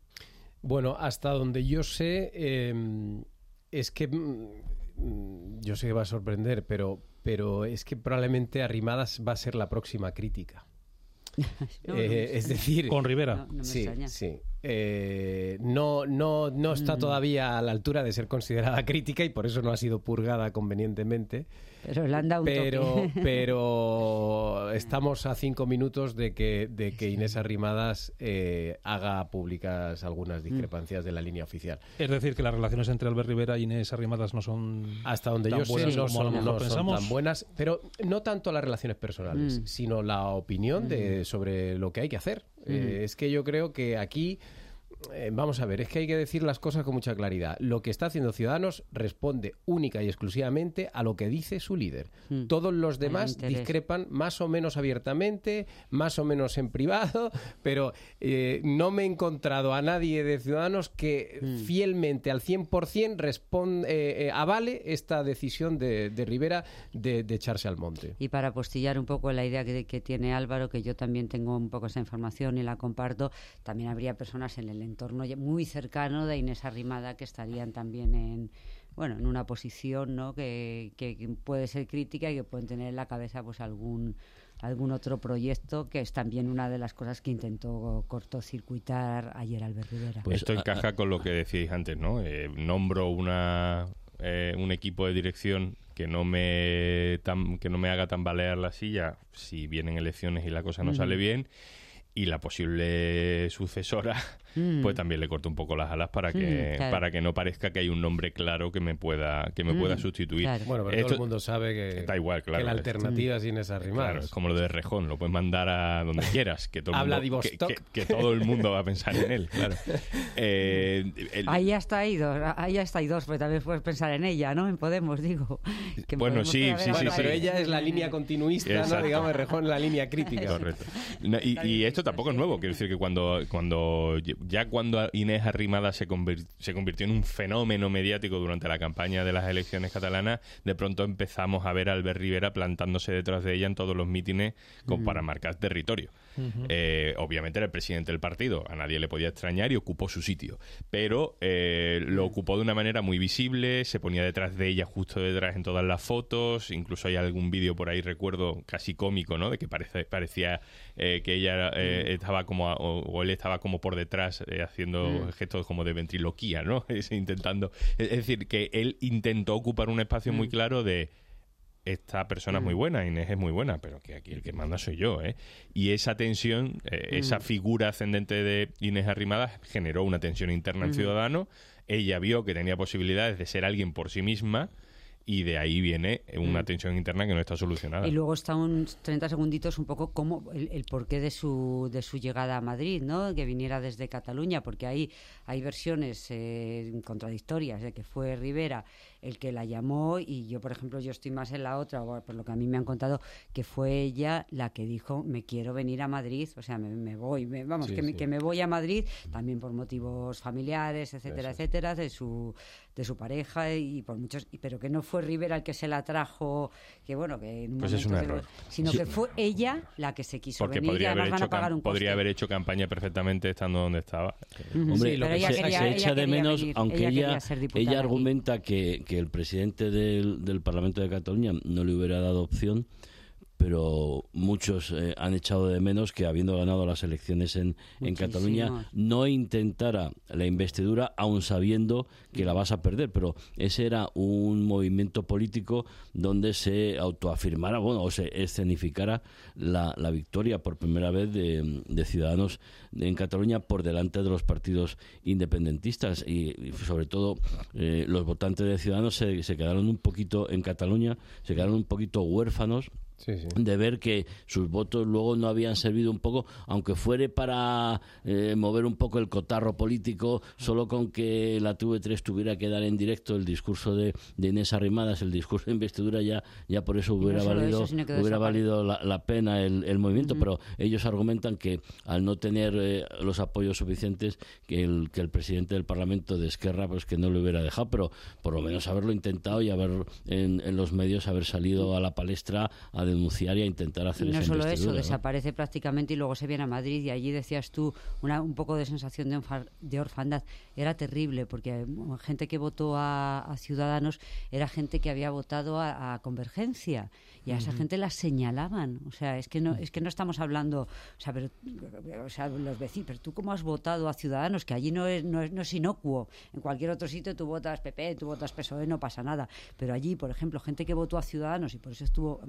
Bueno, hasta donde yo sé, eh, es que... yo sé que va a sorprender, pero, pero es que probablemente Arrimadas va a ser la próxima crítica. no, eh, no es decir, con Rivera. No, no me sí, extraña. sí. Eh, no, no, no está todavía a la altura de ser considerada crítica y por eso no ha sido purgada convenientemente. Pero le han dado un pero, toque. pero estamos a cinco minutos de que, de que Inés Arrimadas eh, haga públicas algunas discrepancias de la línea oficial. Es decir, que las relaciones entre Albert Rivera y Inés Arrimadas no son hasta donde tan yo sé buenas no, como a lo son, mejor no son pensamos. tan buenas, pero no tanto las relaciones personales, Mm. sino la opinión de, sobre lo que hay que hacer. Mm. Eh, es que yo creo que aquí eh, vamos a ver, es que hay que decir las cosas con mucha claridad. Lo que está haciendo Ciudadanos responde única y exclusivamente a lo que dice su líder. Mm. Todos los demás discrepan más o menos abiertamente, más o menos en privado, pero eh, no me he encontrado a nadie de Ciudadanos que mm. fielmente al cien por ciento responde, eh, eh, avale esta decisión de, de Rivera de, de echarse al monte. Y para apostillar un poco la idea que, que tiene Álvaro, que yo también tengo un poco esa información y la comparto, también habría personas en el entorno muy cercano de Inés Arrimada que estarían también en bueno en una posición, ¿no? que, que puede ser crítica y que pueden tener en la cabeza pues algún algún otro proyecto, que es también una de las cosas que intentó cortocircuitar ayer Albert Rivera. Pues esto encaja con lo que decíais antes, ¿no? Eh, nombro una eh, un equipo de dirección que no me tan, que no me haga tambalear la silla si vienen elecciones y la cosa no uh-huh. sale bien, y la posible sucesora mm. pues también le corto un poco las alas para que mm, claro. para que no parezca que hay un nombre claro que me pueda que me mm, pueda sustituir. Claro. Bueno, pero Esto, todo el mundo sabe que, da igual, claro, que la alternativa es mm. Inés Arrimadas. Claro, es como lo de Rejón, lo puedes mandar a donde quieras, que todo, el mundo, que, que, que todo el mundo va a pensar en él, claro. Eh, el, ahí hasta hay dos, ahí hasta hay dos, pero también puedes pensar en ella, ¿no? En Podemos, digo. Que bueno, Podemos sí, sí, bueno, sí. Pero sí. ella es la línea continuista, ¿no? Digamos, Rejón la línea crítica. Correcto. No, y, y esto tampoco es nuevo, quiero decir que cuando, cuando ya cuando Inés Arrimada se, convir, se convirtió en un fenómeno mediático durante la campaña de las elecciones catalanas, de pronto empezamos a ver a Albert Rivera plantándose detrás de ella en todos los mítines como uh-huh. para marcar territorio. Uh-huh. Eh, obviamente era el presidente del partido, a nadie le podía extrañar y ocupó su sitio, pero eh, lo ocupó de una manera muy visible, se ponía detrás de ella, justo detrás en todas las fotos, incluso hay algún vídeo por ahí, recuerdo, casi cómico, ¿no? De que parece, parecía eh, que ella eh, uh-huh. estaba como a, o, o él estaba como por detrás eh, haciendo uh-huh. gestos como de ventriloquía, ¿no? intentando, es decir, que él intentó ocupar un espacio uh-huh. muy claro de esta persona es muy buena, Inés es muy buena, pero que aquí el que manda soy yo, ¿eh? Y esa tensión, eh, mm. esa figura ascendente de Inés Arrimadas generó una tensión interna en mm. Ciudadanos. Ella vio que tenía posibilidades de ser alguien por sí misma, y de ahí viene una tensión interna que no está solucionada. Y luego está unos treinta segunditos un poco como el, el porqué de su de su llegada a Madrid, ¿no? Que viniera desde Cataluña, porque ahí hay versiones eh, contradictorias de que fue Rivera el que la llamó, y yo, por ejemplo, yo estoy más en la otra, por lo que a mí me han contado, que fue ella la que dijo, me quiero venir a Madrid, o sea, me, me voy, me, vamos, sí, que, sí. Me, que me voy a Madrid, también por motivos familiares, etcétera, Eso. etcétera, de su de su pareja, y por muchos, pero que no fue Rivera el que se la trajo, que bueno, que en un pues es un error. De, sino sí. que fue ella la que se quiso Porque venir, podría y además haber van hecho a pagar cam- un coste. podría haber hecho campaña perfectamente estando donde estaba. Uh-huh. Hombre, sí, lo que se, quería, se echa de menos, venir, aunque ella ella, ella argumenta aquí. que, que el presidente del, del Parlamento de Cataluña no le hubiera dado opción, pero muchos eh, han echado de menos que, habiendo ganado las elecciones en, en Cataluña, no intentara la investidura aun sabiendo que la vas a perder. Pero ese era un movimiento político donde se autoafirmara, bueno, o se escenificara la, la victoria por primera vez de, de Ciudadanos en Cataluña por delante de los partidos independentistas, y, y sobre todo eh, los votantes de Ciudadanos se, se quedaron un poquito en Cataluña, se quedaron un poquito huérfanos. Sí, sí. De ver que sus votos luego no habían servido un poco, aunque fuere para eh, mover un poco el cotarro político, solo con que la T V tres tuviera que dar en directo el discurso de, de Inés Arrimadas, el discurso de investidura, ya ya por eso hubiera no valido eso, hubiera valido la, la pena el, el movimiento. Uh-huh. Pero ellos argumentan que al no tener eh, los apoyos suficientes, que el, que el presidente del Parlamento de Esquerra, pues que no lo hubiera dejado, pero por lo menos haberlo intentado y haber en, en los medios haber salido a la palestra a denunciar y a intentar hacer y no esa solo eso, ¿no? desaparece prácticamente y luego se viene a Madrid, y allí decías tú una, un poco de sensación de, orfa, de orfandad. Era terrible, porque gente que votó a, a Ciudadanos era gente que había votado a, a Convergencia, y a esa uh-huh. gente la señalaban. O sea, es que no es que no estamos hablando, o sea, pero o sea, los vecinos, pero tú cómo has votado a Ciudadanos, que allí no es, no es, no es inocuo. En cualquier otro sitio tú votas P P, tú votas P S O E, no pasa nada, pero allí, por ejemplo, gente que votó a Ciudadanos, y por eso estuvo ese magnífico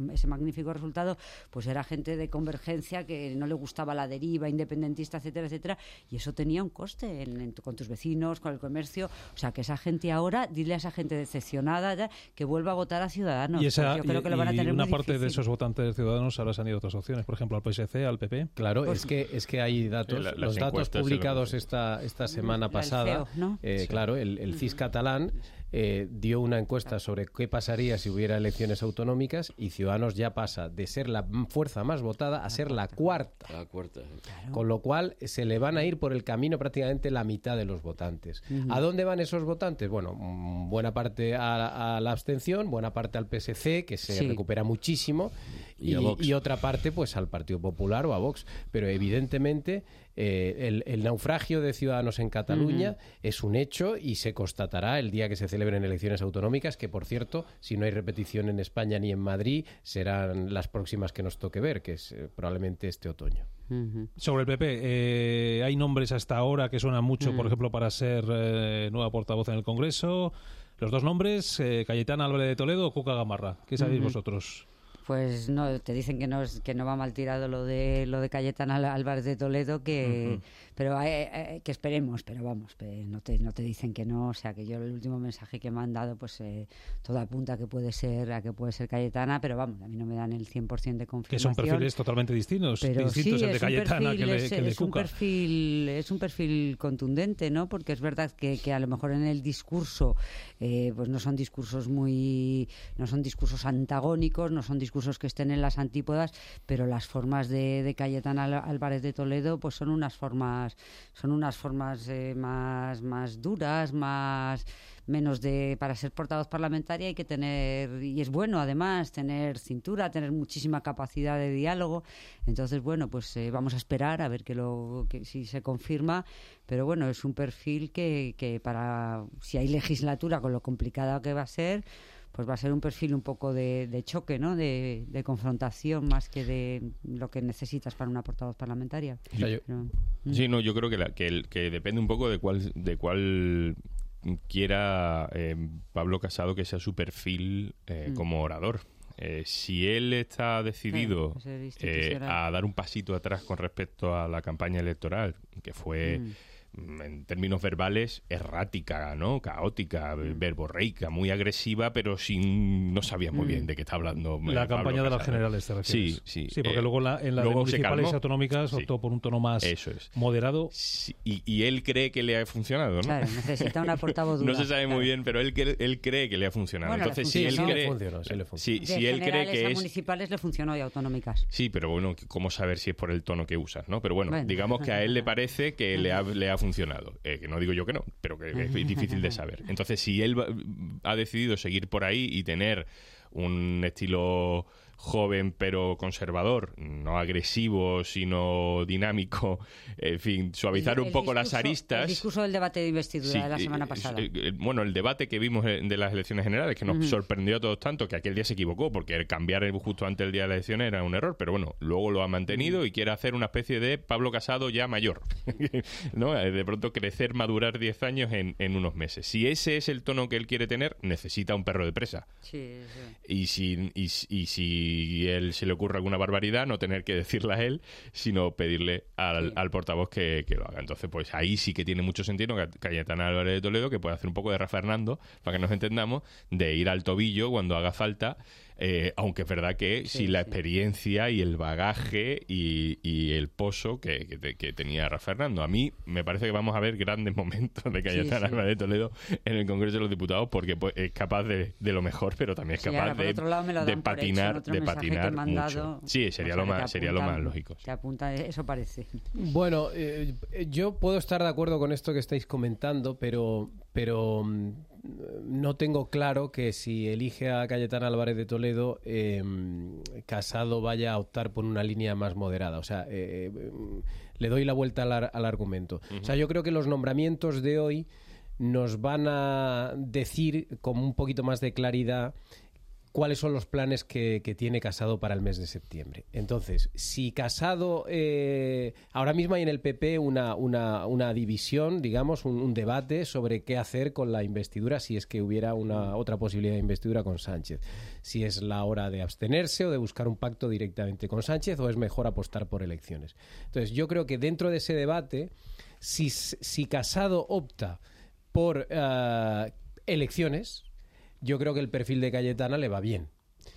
magnífico resultado, pues era gente de Convergencia que no le gustaba la deriva independentista, etcétera, etcétera, y eso tenía un coste en, en, con tus vecinos, con el comercio. O sea, que esa gente ahora, dile a esa gente decepcionada ya, que vuelva a votar a Ciudadanos. Y, esa, yo creo y, que lo van a tener y una muy parte difícil. de esos votantes de Ciudadanos ahora se han ido a otras opciones, por ejemplo, al P S C, al P P. Claro, Pues, es que es que hay datos, la, los datos publicados esta esta semana el pasada, C E O, ¿no? eh, Sí. claro, el, el C I S catalán eh, dio una encuesta sobre qué pasaría si hubiera elecciones autonómicas y Ciudadanos ya pasa de ser la fuerza más votada a ser la cuarta. La cuarta. Con lo cual se le van a ir por el camino prácticamente la mitad de los votantes. Ujú. ¿A dónde van esos votantes? Bueno, mm, buena parte a, a la abstención, buena parte al P S C, que se Sí. recupera muchísimo, Y y, a Vox. y otra parte pues al Partido Popular o a Vox. Pero evidentemente eh, el, el naufragio de Ciudadanos en Cataluña Ujú. es un hecho y se constatará el día que se celebren elecciones autonómicas, que por cierto, si no hay repetición en España ni en Madrid, serán las próximas que nos toque ver, que es eh, probablemente este otoño. Ujú. Sobre el P P, eh, hay nombres hasta ahora que suenan mucho, Mm. por ejemplo, para ser eh, nueva portavoz en el Congreso. Los dos nombres, eh, Cayetana Álvarez de Toledo o Cuca Gamarra. ¿Qué sabéis Ujú. vosotros? Pues no, te dicen que no es, que no va mal tirado lo de lo de Cayetana Álvarez de Toledo, que Ujú. pero eh, eh, que esperemos, pero vamos, pe- no te no te dicen que no, o sea que yo el último mensaje que me han dado, pues eh, todo apunta a que puede ser a que puede ser Cayetana, pero vamos, a mí no me dan el cien por ciento de Que confirmación. son perfiles totalmente distintos, Pero distintos sí, el de es un Cayetana perfil, que el de, es, que el de es un Cuca. perfil es un perfil contundente, ¿no? Porque es verdad que, que a lo mejor en el discurso eh, pues no son discursos muy no son discursos antagónicos, no son discursos que estén en las antípodas, pero las formas de, de Cayetana Al- Álvarez de Toledo pues son unas formas son unas formas eh, más más duras, más menos de para ser portavoz parlamentaria hay que tener, y es bueno además tener cintura, tener muchísima capacidad de diálogo. Entonces bueno, pues eh, vamos a esperar a ver que lo que si se confirma, pero bueno, es un perfil que, que para si hay legislatura con lo complicada que va a ser, pues va a ser un perfil un poco de, de choque, ¿no? De, de confrontación más que de lo que necesitas para una portavoz parlamentaria. O sea, yo- Pero, Sí, no, yo creo que, la- que, el- que depende un poco de cuál, de cuál quiera eh, Pablo Casado que sea su perfil eh, Mm. como orador. Eh, si él está decidido Claro, ser eh, institucional. a dar un pasito atrás con respecto a la campaña electoral, que fue... Mm. en términos verbales, errática, ¿no? Caótica, verborreica, muy agresiva, pero sin no sabía muy Mm. bien de qué está hablando. eh, La Pablo campaña de las Casado. generales, ¿te refieres? Sí, sí. Sí, porque Eh, luego en la, en la de luego se municipales y calmó. autonómicas Sí. optó por un tono más Eso es. moderado. Sí, y, y él cree que le ha funcionado, ¿no? Claro, necesita una portavoz dura. No se sabe claro. muy bien, pero él, cre- él cree que le ha funcionado. Bueno, le Entonces, si él funcionó. cree... Sí le funcionó, sí le funcionó. Sí, De si él cree generales que a es... municipales le funcionó y autonómicas. Sí, pero bueno, ¿cómo saber si es por el tono que usas, no? Pero bueno, Bueno. digamos que a él le parece que le ha, le ha funcionado. Eh, que no digo yo que no, pero que, que es difícil de saber. Entonces, si él va- ha decidido seguir por ahí y tener un estilo joven pero conservador, no agresivo, sino dinámico, en fin, suavizar El- un el poco las discurso- aristas... El discurso del debate de investidura Sí, de la eh, semana eh, pasada. eh, eh, bueno, el debate que vimos eh, de las elecciones generales, que nos Ujú. sorprendió a todos tanto, que aquel día se equivocó, porque el cambiar el- justo antes del día de las elecciones era un error, pero bueno, luego lo ha mantenido y quiere hacer una especie de Pablo Casado ya mayor, ¿no? Eh, De pronto crecer, madurar diez años en, en unos meses. Si ese es el tono que él quiere tener, necesita un perro de presa. Sí, sí. Y si, y, y si él se le ocurre alguna barbaridad, no tener que decirla a él, sino pedirle al, Sí. al portavoz que, que lo haga. Entonces, pues ahí sí que tiene mucho sentido que Cayetana Álvarez de Toledo, que puede hacer un poco de Rafa Fernando, para que nos entendamos, de ir al tobillo cuando haga falta, eh, aunque es verdad que Sí, sin la sí. experiencia y el bagaje y, y el pozo que, que, te- que tenía Rafa Fernando. A mí me parece que vamos a ver grandes momentos de Cayetana sí. Álvarez de Toledo en el Congreso de los Diputados, porque pues, es capaz de, de lo mejor, pero también es Sí, capaz ahora, por de, otro lado, me lo de dan por hecho en patinar, otro de mensaje que patinar me han dado. mucho. Sí, sería O sea, lo que te más, sería lo más apuntan- lógico. Te apunta, eso parece. Bueno, eh, yo puedo estar de acuerdo con esto que estáis comentando, pero, pero mm, no tengo claro que si elige a Cayetana Álvarez de Toledo, eh, Casado vaya a optar por una línea más moderada. O sea, eh, eh, le doy la vuelta al, ar- al argumento. O sea, yo creo que los nombramientos de hoy nos van a decir con un poquito más de claridad cuáles son los planes que, que tiene Casado para el mes de septiembre. Entonces, si Casado... Eh, ahora mismo hay en el P P una, una, una división, digamos, un, un debate sobre qué hacer con la investidura, si es que hubiera una otra posibilidad de investidura con Sánchez. Si es la hora de abstenerse o de buscar un pacto directamente con Sánchez, o es mejor apostar por elecciones. Entonces, yo creo que dentro de ese debate, si, si Casado opta por uh, elecciones, yo creo que el perfil de Cayetana le va bien.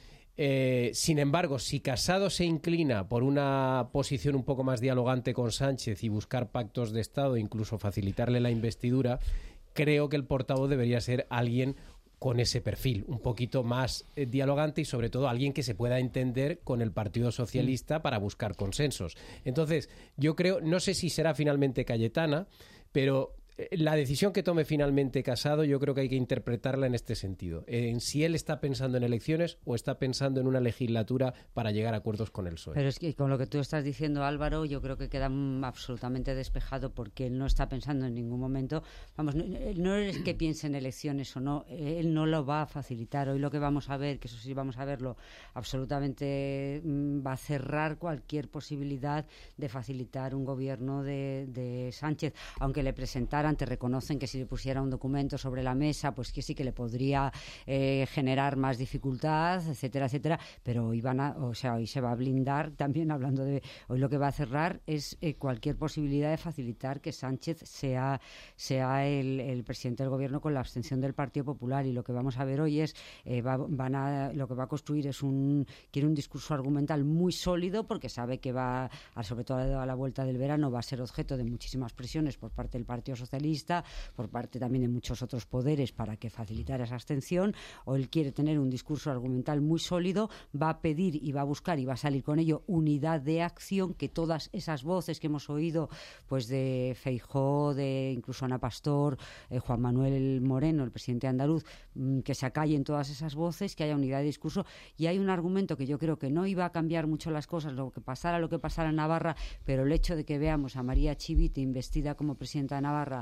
Eh, sin embargo, si Casado se inclina por una posición un poco más dialogante con Sánchez y buscar pactos de Estado, incluso facilitarle la investidura, creo que el portavoz debería ser alguien con ese perfil, un poquito más eh, dialogante y sobre todo alguien que se pueda entender con el Partido Socialista para buscar consensos. Entonces, yo creo, no sé si será finalmente Cayetana, pero la decisión que tome finalmente Casado yo creo que hay que interpretarla en este sentido, en si él está pensando en elecciones o está pensando en una legislatura para llegar a acuerdos con el P S O E. Pero es que con lo que tú estás diciendo, Álvaro, yo creo que queda absolutamente despejado, porque él no está pensando en ningún momento, vamos, no, no es que piense en elecciones o no, él no lo va a facilitar. Hoy lo que vamos a ver, que eso sí vamos a verlo, absolutamente va a cerrar cualquier posibilidad de facilitar un gobierno de, de Sánchez, aunque le presentara. Te reconocen que si le pusiera un documento sobre la mesa, pues que sí que le podría eh, generar más dificultad, etcétera, etcétera, pero hoy van a, o sea, hoy se va a blindar también, hablando de hoy, lo que va a cerrar es eh, cualquier posibilidad de facilitar que Sánchez sea, sea el, el presidente del gobierno con la abstención del Partido Popular. Y lo que vamos a ver hoy es, eh, va, van a, lo que va a construir es un, quiere un discurso argumental muy sólido, porque sabe que va, a, sobre todo a la vuelta del verano, va a ser objeto de muchísimas presiones por parte del Partido Socialista, por parte también de muchos otros poderes para que facilitara esa abstención. O él quiere tener un discurso argumental muy sólido, va a pedir y va a buscar y va a salir con ello unidad de acción, que todas esas voces que hemos oído, pues de Feijóo, de incluso Ana Pastor, eh, Juan Manuel Moreno, el presidente andaluz, mmm, que se acallen todas esas voces, que haya unidad de discurso. Y hay un argumento que yo creo que no iba a cambiar mucho las cosas, lo que pasara, lo que pasara en Navarra, pero el hecho de que veamos a María Chivite investida como presidenta de Navarra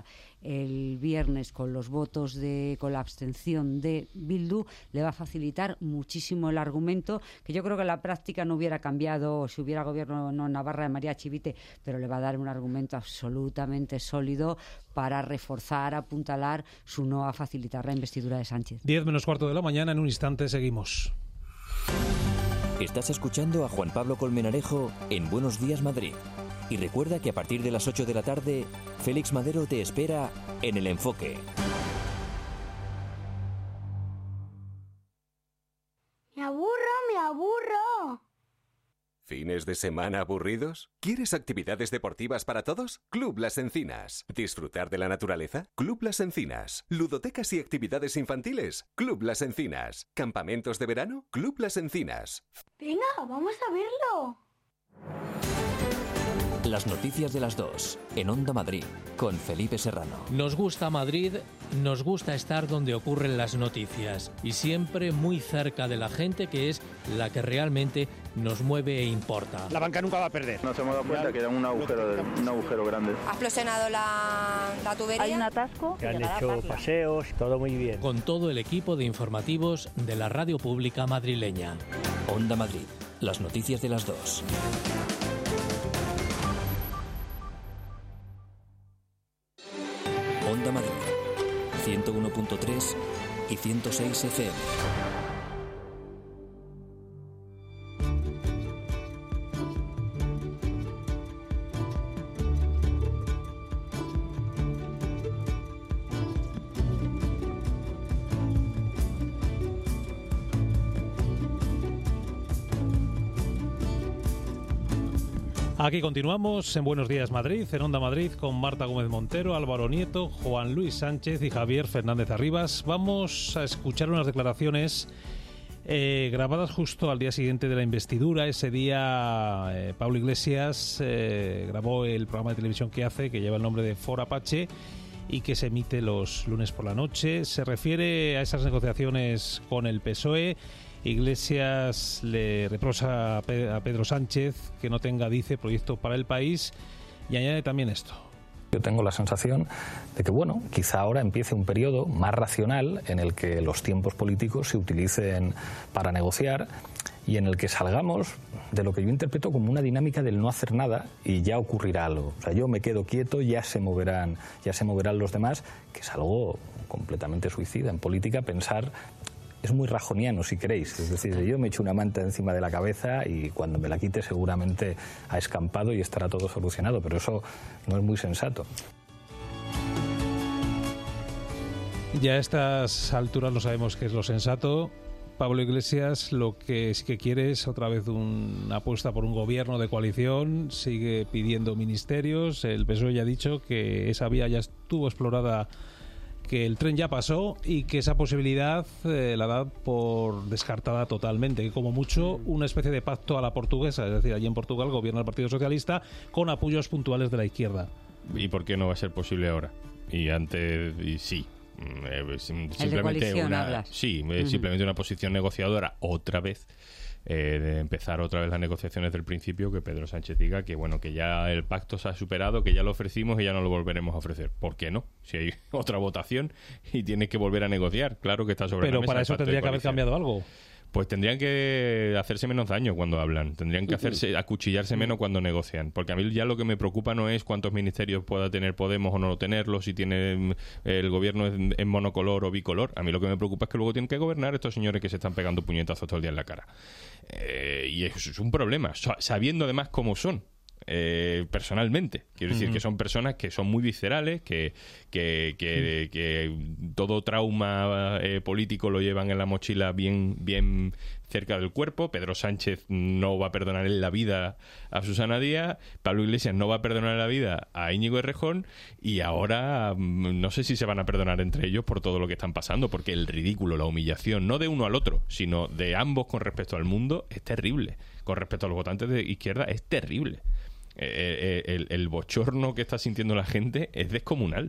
el viernes con los votos de, con la abstención de Bildu, le va a facilitar muchísimo el argumento, que yo creo que en la práctica no hubiera cambiado si hubiera gobierno no en Navarra de María Chivite, pero le va a dar un argumento absolutamente sólido para reforzar, apuntalar su no a facilitar la investidura de Sánchez. diez menos cuarto de la mañana, en un instante seguimos. Estás escuchando a Juan Pablo Colmenarejo en Buenos Días Madrid. Y recuerda que a partir de las ocho de la tarde, Félix Madero te espera en El Enfoque. ¡Me aburro, me aburro! ¿Fines de semana aburridos? ¿Quieres actividades deportivas para todos? Club Las Encinas. ¿Disfrutar de la naturaleza? Club Las Encinas. ¿Ludotecas y actividades infantiles? Club Las Encinas. ¿Campamentos de verano? Club Las Encinas. Venga, vamos a verlo. Las noticias de las dos, en Onda Madrid, con Felipe Serrano. Nos gusta Madrid, nos gusta estar donde ocurren las noticias y siempre muy cerca de la gente, que es la que realmente nos mueve e importa. La banca nunca va a perder. Nos hemos dado cuenta que era un agujero, de, un agujero grande. Ha explosionado la, la tubería. Hay un atasco. Que han hecho paseos, todo muy bien. Con todo el equipo de informativos de la radio pública madrileña. Onda Madrid, las noticias de las dos. Onda Madrid, ciento uno punto tres y ciento seis F M. Aquí continuamos en Buenos Días Madrid, en Onda Madrid, con Marta Gómez Montero, Álvaro Nieto, Juan Luis Sánchez y Javier Fernández Arribas. Vamos a escuchar unas declaraciones eh, grabadas justo al día siguiente de la investidura. Ese día eh, Pablo Iglesias eh, grabó el programa de televisión que hace, que lleva el nombre de For Apache y que se emite los lunes por la noche. Se refiere a esas negociaciones con el P S O E. Iglesias le reprocha a Pedro Sánchez que no tenga, dice, proyecto para el país, y añade también esto. Yo tengo la sensación de que, bueno, quizá ahora empiece un periodo más racional en el que los tiempos políticos se utilicen para negociar y en el que salgamos de lo que yo interpreto como una dinámica del no hacer nada y ya ocurrirá algo. O sea, yo me quedo quieto, ya se moverán, ya se moverán los demás, que es algo completamente suicida. En política pensar es muy rajoniano, si queréis. Es decir, yo me echo una manta encima de la cabeza y cuando me la quite seguramente ha escampado y estará todo solucionado, pero eso no es muy sensato. Ya a estas alturas no sabemos qué es lo sensato. Pablo Iglesias lo que sí que quiere es otra vez una apuesta por un gobierno de coalición, sigue pidiendo ministerios. El P S O E ya ha dicho que esa vía ya estuvo explorada, que el tren ya pasó y que esa posibilidad eh, la da por descartada totalmente, que como mucho una especie de pacto a la portuguesa, es decir, allí en Portugal gobierna el Partido Socialista con apoyos puntuales de la izquierda. ¿Y por qué no va a ser posible ahora? Y antes, y sí. Eh, simplemente una, sí, uh-huh. simplemente una posición negociadora otra vez, eh, de empezar otra vez las negociaciones del principio, que Pedro Sánchez diga que bueno, que ya el pacto se ha superado, que ya lo ofrecimos y ya no lo volveremos a ofrecer. ¿Por qué no? Si hay otra votación y tienes que volver a negociar, claro que está sobre Pero la mesa. Pero para eso tendría que haber cambiado algo. Pues tendrían que hacerse menos daño cuando hablan, tendrían que hacerse acuchillarse menos cuando negocian, porque a mí ya lo que me preocupa no es cuántos ministerios pueda tener Podemos o no tenerlos, si tiene el gobierno en, en monocolor o bicolor. A mí lo que me preocupa es que luego tienen que gobernar estos señores que se están pegando puñetazos todo el día en la cara. Eh, y eso es un problema, sabiendo además cómo son. Eh, personalmente, quiero decir uh-huh. que son personas que son muy viscerales, que, que, que, uh-huh. que todo trauma eh, político lo llevan en la mochila bien, bien cerca del cuerpo. Pedro Sánchez no va a perdonar en la vida a Susana Díaz, Pablo Iglesias no va a perdonar en la vida a Íñigo Errejón, y ahora no sé si se van a perdonar entre ellos por todo lo que están pasando, porque el ridículo, la humillación, no de uno al otro, sino de ambos con respecto al mundo, es terrible. Con respecto a los votantes de izquierda, es terrible. Eh, eh, el, el bochorno que está sintiendo la gente es descomunal.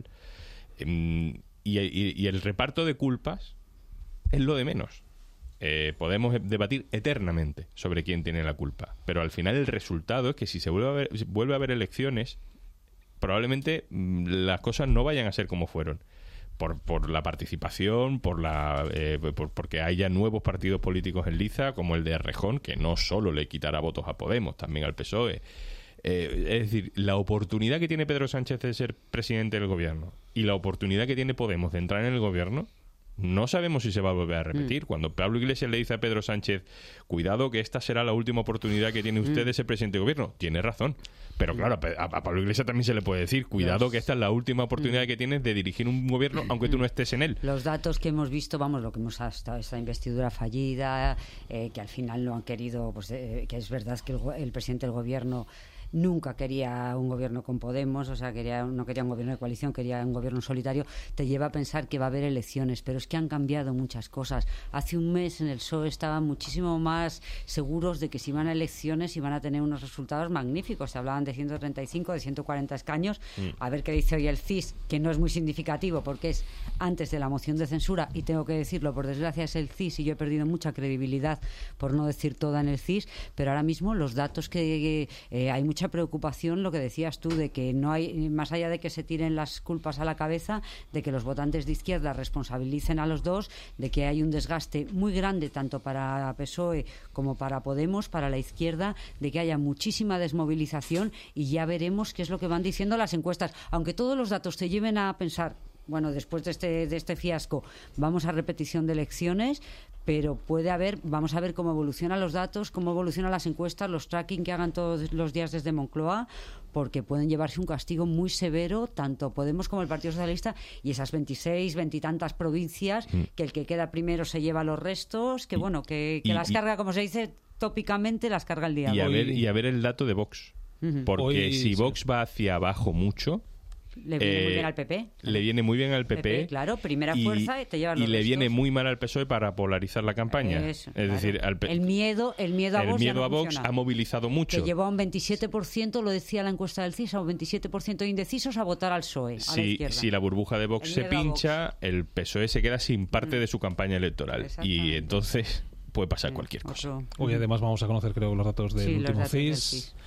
Eh, y, y, y el reparto de culpas es lo de menos. Eh, podemos debatir eternamente sobre quién tiene la culpa, pero al final el resultado es que si se vuelve a haber, vuelve a haber elecciones, probablemente mmm, las cosas no vayan a ser como fueron. Por, por la participación, por la eh, por, porque haya nuevos partidos políticos en liza, como el de Errejón, que no solo le quitará votos a Podemos, también al P S O E. Eh, es decir, la oportunidad que tiene Pedro Sánchez de ser presidente del gobierno y la oportunidad que tiene Podemos de entrar en el gobierno, no sabemos si se va a volver a repetir. Mm. Cuando Pablo Iglesias le dice a Pedro Sánchez, cuidado que esta será la última oportunidad que tiene usted mm. de ser presidente de gobierno, tiene razón. Pero claro, a, a Pablo Iglesias también se le puede decir, cuidado Los... que esta es la última oportunidad mm. que tienes de dirigir un gobierno, aunque tú no estés en él. Los datos que hemos visto, vamos, lo que hemos hasta esta investidura fallida, eh, que al final no han querido, pues eh, que es verdad que el, el presidente del gobierno nunca quería un gobierno con Podemos, o sea, quería, no quería un gobierno de coalición, quería un gobierno solitario, te lleva a pensar que va a haber elecciones, pero es que han cambiado muchas cosas. Hace un mes en el P S O E estaban muchísimo más seguros de que si iban a elecciones iban a tener unos resultados magníficos, se hablaban de ciento treinta y cinco, de ciento cuarenta escaños, mm. a ver qué dice hoy el C I S, que no es muy significativo porque es antes de la moción de censura, y tengo que decirlo, por desgracia es el C I S y yo he perdido mucha credibilidad, por no decir toda, en el C I S, pero ahora mismo los datos que eh, hay mucha preocupación, lo que decías tú, de que no hay, más allá de que se tiren las culpas a la cabeza, de que los votantes de izquierda responsabilicen a los dos, de que hay un desgaste muy grande tanto para P S O E como para Podemos, para la izquierda, de que haya muchísima desmovilización, y ya veremos qué es lo que van diciendo las encuestas, aunque todos los datos te lleven a pensar, bueno, después de este, de este fiasco vamos a repetición de elecciones, pero puede haber, vamos a ver cómo evolucionan los datos, cómo evolucionan las encuestas, los tracking que hagan todos los días desde Moncloa, porque pueden llevarse un castigo muy severo, tanto Podemos como el Partido Socialista, y esas veintiséis, veintitantas provincias, mm. que el que queda primero se lleva los restos, que bueno, que, que y, las carga, como se dice tópicamente, las carga el diablo. Y a ver, y a ver el dato de Vox, uh-huh. porque Hoy, si Vox sí. va hacia abajo mucho, le viene eh, muy bien al P P. Le viene muy bien al P P. P P claro, primera y, fuerza y te llevan los Y le restos. viene muy mal al P S O E para polarizar la campaña. Eso, es claro. decir, al P- el miedo, el miedo a el Vox, miedo no a Vox funciona. ha movilizado mucho. Que llevó a un veintisiete por ciento, lo decía la encuesta del C I S, a un veintisiete por ciento de indecisos a votar al P S O E, si, a la izquierda. Si la burbuja de Vox el se pincha, el P S O E se queda sin parte mm. de su campaña electoral. Y entonces puede pasar sí, cualquier cosa. Hoy además vamos a conocer, creo, los datos del sí, último los datos C I S. Del C I S.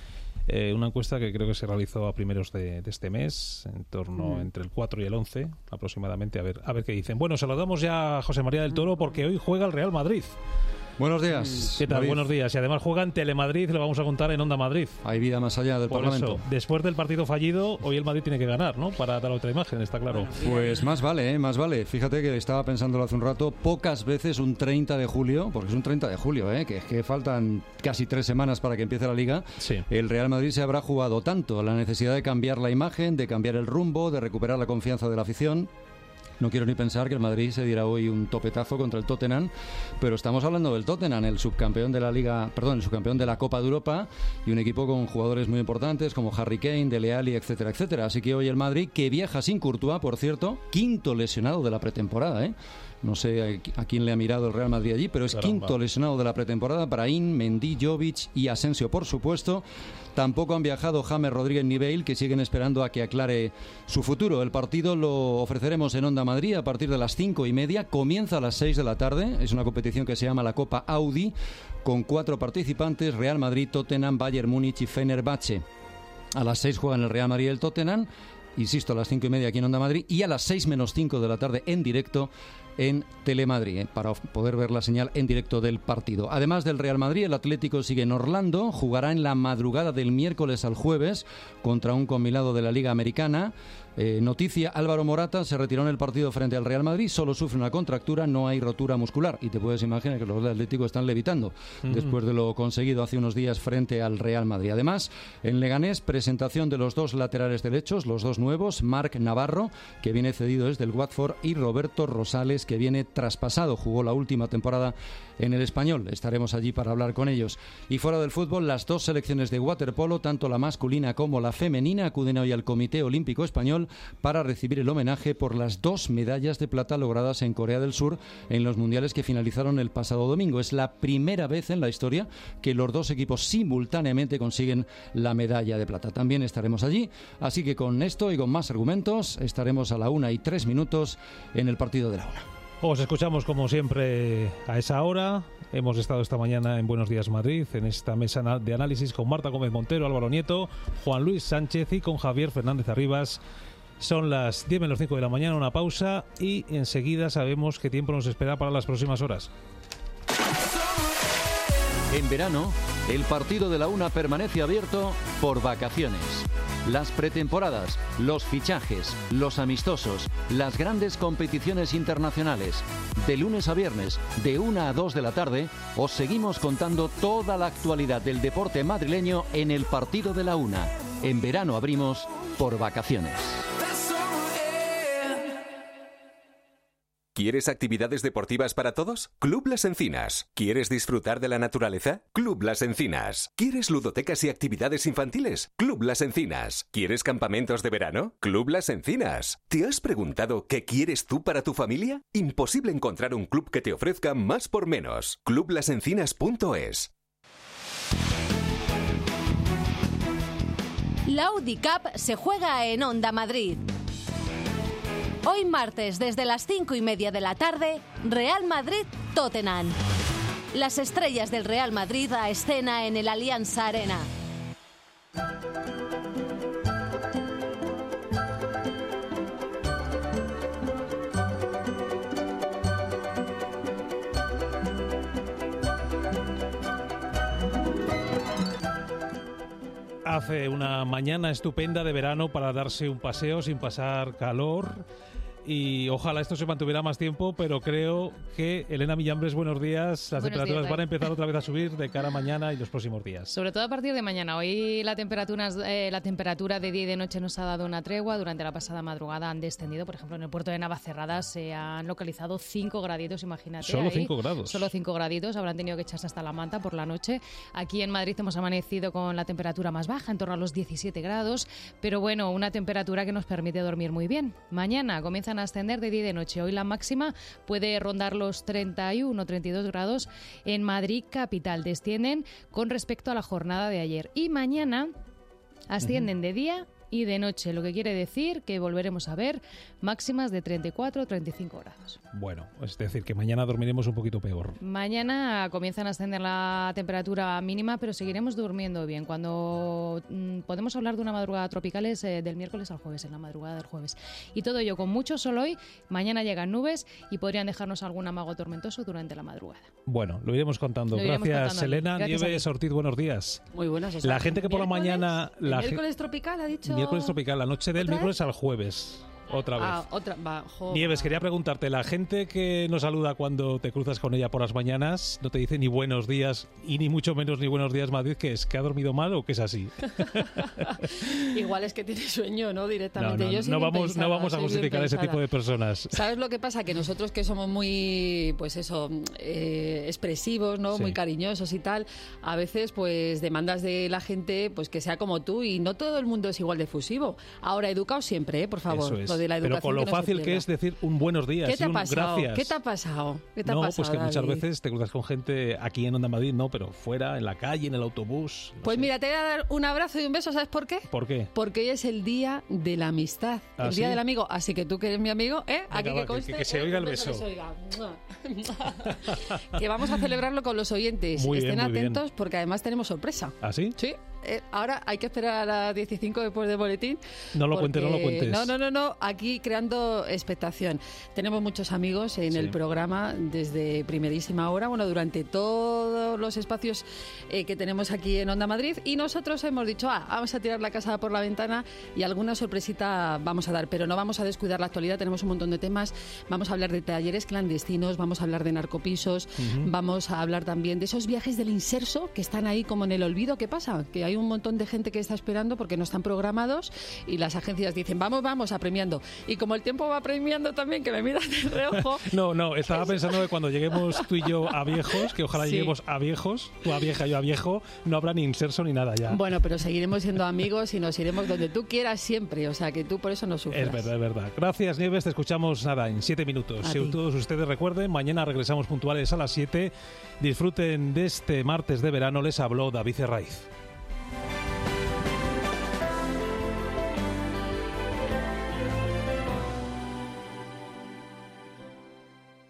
Eh, una encuesta que creo que se realizó a primeros de, de este mes, en torno Mm. entre el cuatro y el once aproximadamente, a ver, a ver qué dicen. Bueno, saludamos ya a José María del Toro porque hoy juega el Real Madrid. Buenos días. ¿Qué tal? David. Buenos días. Y además juega en Telemadrid, lo vamos a contar en Onda Madrid. Hay vida más allá del Por Parlamento. eso, después del partido fallido, hoy el Madrid tiene que ganar, ¿no? Para dar otra imagen, está claro. Pues más vale, ¿eh? más vale. Fíjate que estaba pensándolo hace un rato, pocas veces un treinta de julio, porque es un treinta de julio, ¿eh? que es que faltan casi tres semanas para que empiece la Liga, sí. El Real Madrid se habrá jugado tanto la necesidad de cambiar la imagen, de cambiar el rumbo, de recuperar la confianza de la afición. No quiero ni pensar que el Madrid se diera hoy un topetazo contra el Tottenham, pero estamos hablando del Tottenham, el subcampeón de la Liga, perdón, el subcampeón de la Copa de Europa y un equipo con jugadores muy importantes como Harry Kane, Dele Alli, etcétera, etcétera. Así que hoy el Madrid, que viaja sin Courtois, por cierto, quinto lesionado de la pretemporada, ¿eh? No sé a quién le ha mirado el Real Madrid allí, pero es Caramba. quinto lesionado de la pretemporada. Brahim, Mendy, Jovic y Asensio, por supuesto. Tampoco han viajado James Rodríguez ni Bale, que siguen esperando a que aclare su futuro. El partido lo ofreceremos en Onda Madrid a partir de las cinco y media. Comienza a las seis de la tarde. Es una competición que se llama la Copa Audi, con cuatro participantes: Real Madrid, Tottenham, Bayern Múnich y Fenerbahce. A las seis juegan el Real Madrid y el Tottenham. Insisto, a las cinco y media aquí en Onda Madrid, y a las seis menos cinco de la tarde en directo en Telemadrid, ¿eh? para poder ver la señal en directo del partido. Además del Real Madrid, el Atlético sigue en Orlando, jugará en la madrugada del miércoles al jueves contra un combinado de la Liga Americana. Eh, noticia, Álvaro Morata se retiró en el partido frente al Real Madrid, solo sufre una contractura, no hay rotura muscular, y te puedes imaginar que los del Atlético están levitando Ujú. después de lo conseguido hace unos días frente al Real Madrid. Además, en Leganés, presentación de los dos laterales derechos, los dos nuevos, Marc Navarro, que viene cedido desde el Watford, y Roberto Rosales, que viene traspasado, jugó la última temporada en el Español. Estaremos allí para hablar con ellos. Y fuera del fútbol, las dos selecciones de waterpolo, tanto la masculina como la femenina, acuden hoy al Comité Olímpico Español para recibir el homenaje por las dos medallas de plata logradas en Corea del Sur en los mundiales que finalizaron el pasado domingo. Es la primera vez en la historia que los dos equipos simultáneamente consiguen la medalla de plata. También estaremos allí, así que con esto y con más argumentos estaremos a la una y tres minutos en el partido de la una. Os escuchamos como siempre a esa hora. Hemos estado esta mañana en Buenos Días Madrid, en esta mesa de análisis con Marta Gómez Montero, Álvaro Nieto, Juan Luis Sánchez y con Javier Fernández Arribas. Son las diez menos cinco de la mañana, una pausa y enseguida sabemos qué tiempo nos espera para las próximas horas. En verano, el partido de la una permanece abierto por vacaciones. Las pretemporadas, los fichajes, los amistosos, las grandes competiciones internacionales. De lunes a viernes, de una a dos de la tarde, os seguimos contando toda la actualidad del deporte madrileño en el partido de la una. En verano abrimos por vacaciones. ¿Quieres actividades deportivas para todos? Club Las Encinas. ¿Quieres disfrutar de la naturaleza? Club Las Encinas. ¿Quieres ludotecas y actividades infantiles? Club Las Encinas. ¿Quieres campamentos de verano? Club Las Encinas. ¿Te has preguntado qué quieres tú para tu familia? Imposible encontrar un club que te ofrezca más por menos. club las encinas punto es. La Audi Cup se juega en Onda Madrid. Hoy martes, desde las cinco y media de la tarde, Real Madrid-Tottenham. Las estrellas del Real Madrid a escena en el Allianz Arena. Hace una mañana estupenda de verano para darse un paseo sin pasar calor. Y ojalá esto se mantuviera más tiempo, pero creo que, Elena Millambres, buenos días. Las Buenos temperaturas días, van a Ray. empezar otra vez a subir de cara a mañana y los próximos días. Sobre todo a partir de mañana. Hoy la temperatura, eh, la temperatura de día y de noche nos ha dado una tregua. Durante la pasada madrugada han descendido. Por ejemplo, en el puerto de Navacerrada se han localizado cinco graditos, imagínate. Solo ahí. cinco grados. Solo cinco graditos. Habrán tenido que echarse hasta la manta por la noche. Aquí en Madrid hemos amanecido con la temperatura más baja, en torno a los diecisiete grados. Pero bueno, una temperatura que nos permite dormir muy bien. Mañana comienzan a ascender de día y de noche. Hoy la máxima puede rondar los treinta y uno, treinta y dos grados en Madrid capital. Descienden con respecto a la jornada de ayer. Y mañana ascienden de día y de noche, lo que quiere decir que volveremos a ver máximas de treinta y cuatro a treinta y cinco grados. Bueno, es decir, que mañana dormiremos un poquito peor. Mañana comienzan a ascender la temperatura mínima, pero seguiremos durmiendo bien. Cuando mm, podemos hablar de una madrugada tropical es eh, del miércoles al jueves, en la madrugada del jueves. Y todo ello con mucho sol hoy, mañana llegan nubes y podrían dejarnos algún amago tormentoso durante la madrugada. Bueno, lo iremos contando. Lo iremos Gracias, contando. Elena. Gracias Nieves Ortiz, buenos días. Muy buenas. O sea, la gente que por la mañana... ¿El La miércoles tropical ha dicho? Miércoles tropical, la noche del ¿Otra miércoles vez? al jueves. Otra vez. Ah, otra, va, jo, Nieves, quería preguntarte, la gente que nos saluda cuando te cruzas con ella por las mañanas no te dice ni buenos días y ni mucho menos ni buenos días Madrid, ¿qué es? ¿Que ha dormido mal o que es así? Igual es que tiene sueño, ¿no? Directamente. No, no, Yo soy no bien vamos, pensada, no vamos a soy bien justificar ese pensada. tipo de personas. ¿Sabes lo que pasa? Que nosotros que somos muy, pues eso, eh, expresivos, ¿no? Sí. Muy cariñosos y tal, a veces pues demandas de la gente pues que sea como tú y no todo el mundo es igual de efusivo. Ahora, educados siempre, ¿eh? Por favor. Eso es. Lo de la Pero educación con lo que no se fácil que pierda. es decir un buenos días ¿Qué te y ha un pasado? gracias. ¿Qué te ha pasado? ¿Qué te ha no, pasado, pues que muchas David? veces te cruzas con gente aquí en Onda Madrid, no, pero fuera, en la calle, en el autobús. Pues mira, te voy a dar un abrazo y un beso, ¿sabes por qué? ¿Por qué? Porque hoy es el día de la amistad, ¿Ah, el día sí? del amigo. Así que tú que eres mi amigo, ¿eh? Aquí va, que que- conste. que- que se ¿eh? oiga el Un beso, beso. que se oiga. Mua. Que vamos a celebrarlo con los oyentes. Muy bien, Estén muy bien. atentos porque además tenemos sorpresa. ¿Ah, sí? Sí. Eh, ahora hay que esperar a las diez y cinco después del boletín. No lo cuentes, no lo porque- cuentes. No, no, no, no. Aquí creando expectación. Tenemos muchos amigos en Sí. el programa desde primerísima hora, bueno, durante todos los espacios eh, que tenemos aquí en Onda Madrid. Y nosotros hemos dicho, ah, vamos a tirar la casa por la ventana y alguna sorpresita vamos a dar. Pero no vamos a descuidar la actualidad. Tenemos un montón de temas. Vamos a hablar de talleres clandestinos, vamos a hablar de narcopisos, Ujú. vamos a hablar también de esos viajes del inserso que están ahí como en el olvido. ¿Qué pasa? Que hay un montón de gente que está esperando porque no están programados y las agencias dicen, vamos, vamos, apremiando. Y como el tiempo va premiando también, que me miras de reojo, No, no, estaba pensando que cuando lleguemos tú y yo a viejos, que ojalá Sí. lleguemos a viejos, tú a vieja, yo a viejo, no habrá ni inserso ni nada ya. bueno, pero seguiremos siendo amigos y nos iremos donde tú quieras siempre. O sea, que tú por eso no sufras. Es verdad, es verdad. Gracias, Nieves. Te escuchamos nada en siete minutos. A Si ti. todos ustedes recuerden, mañana regresamos puntuales a las siete. Disfruten de este martes de verano. Les habló David Herraiz.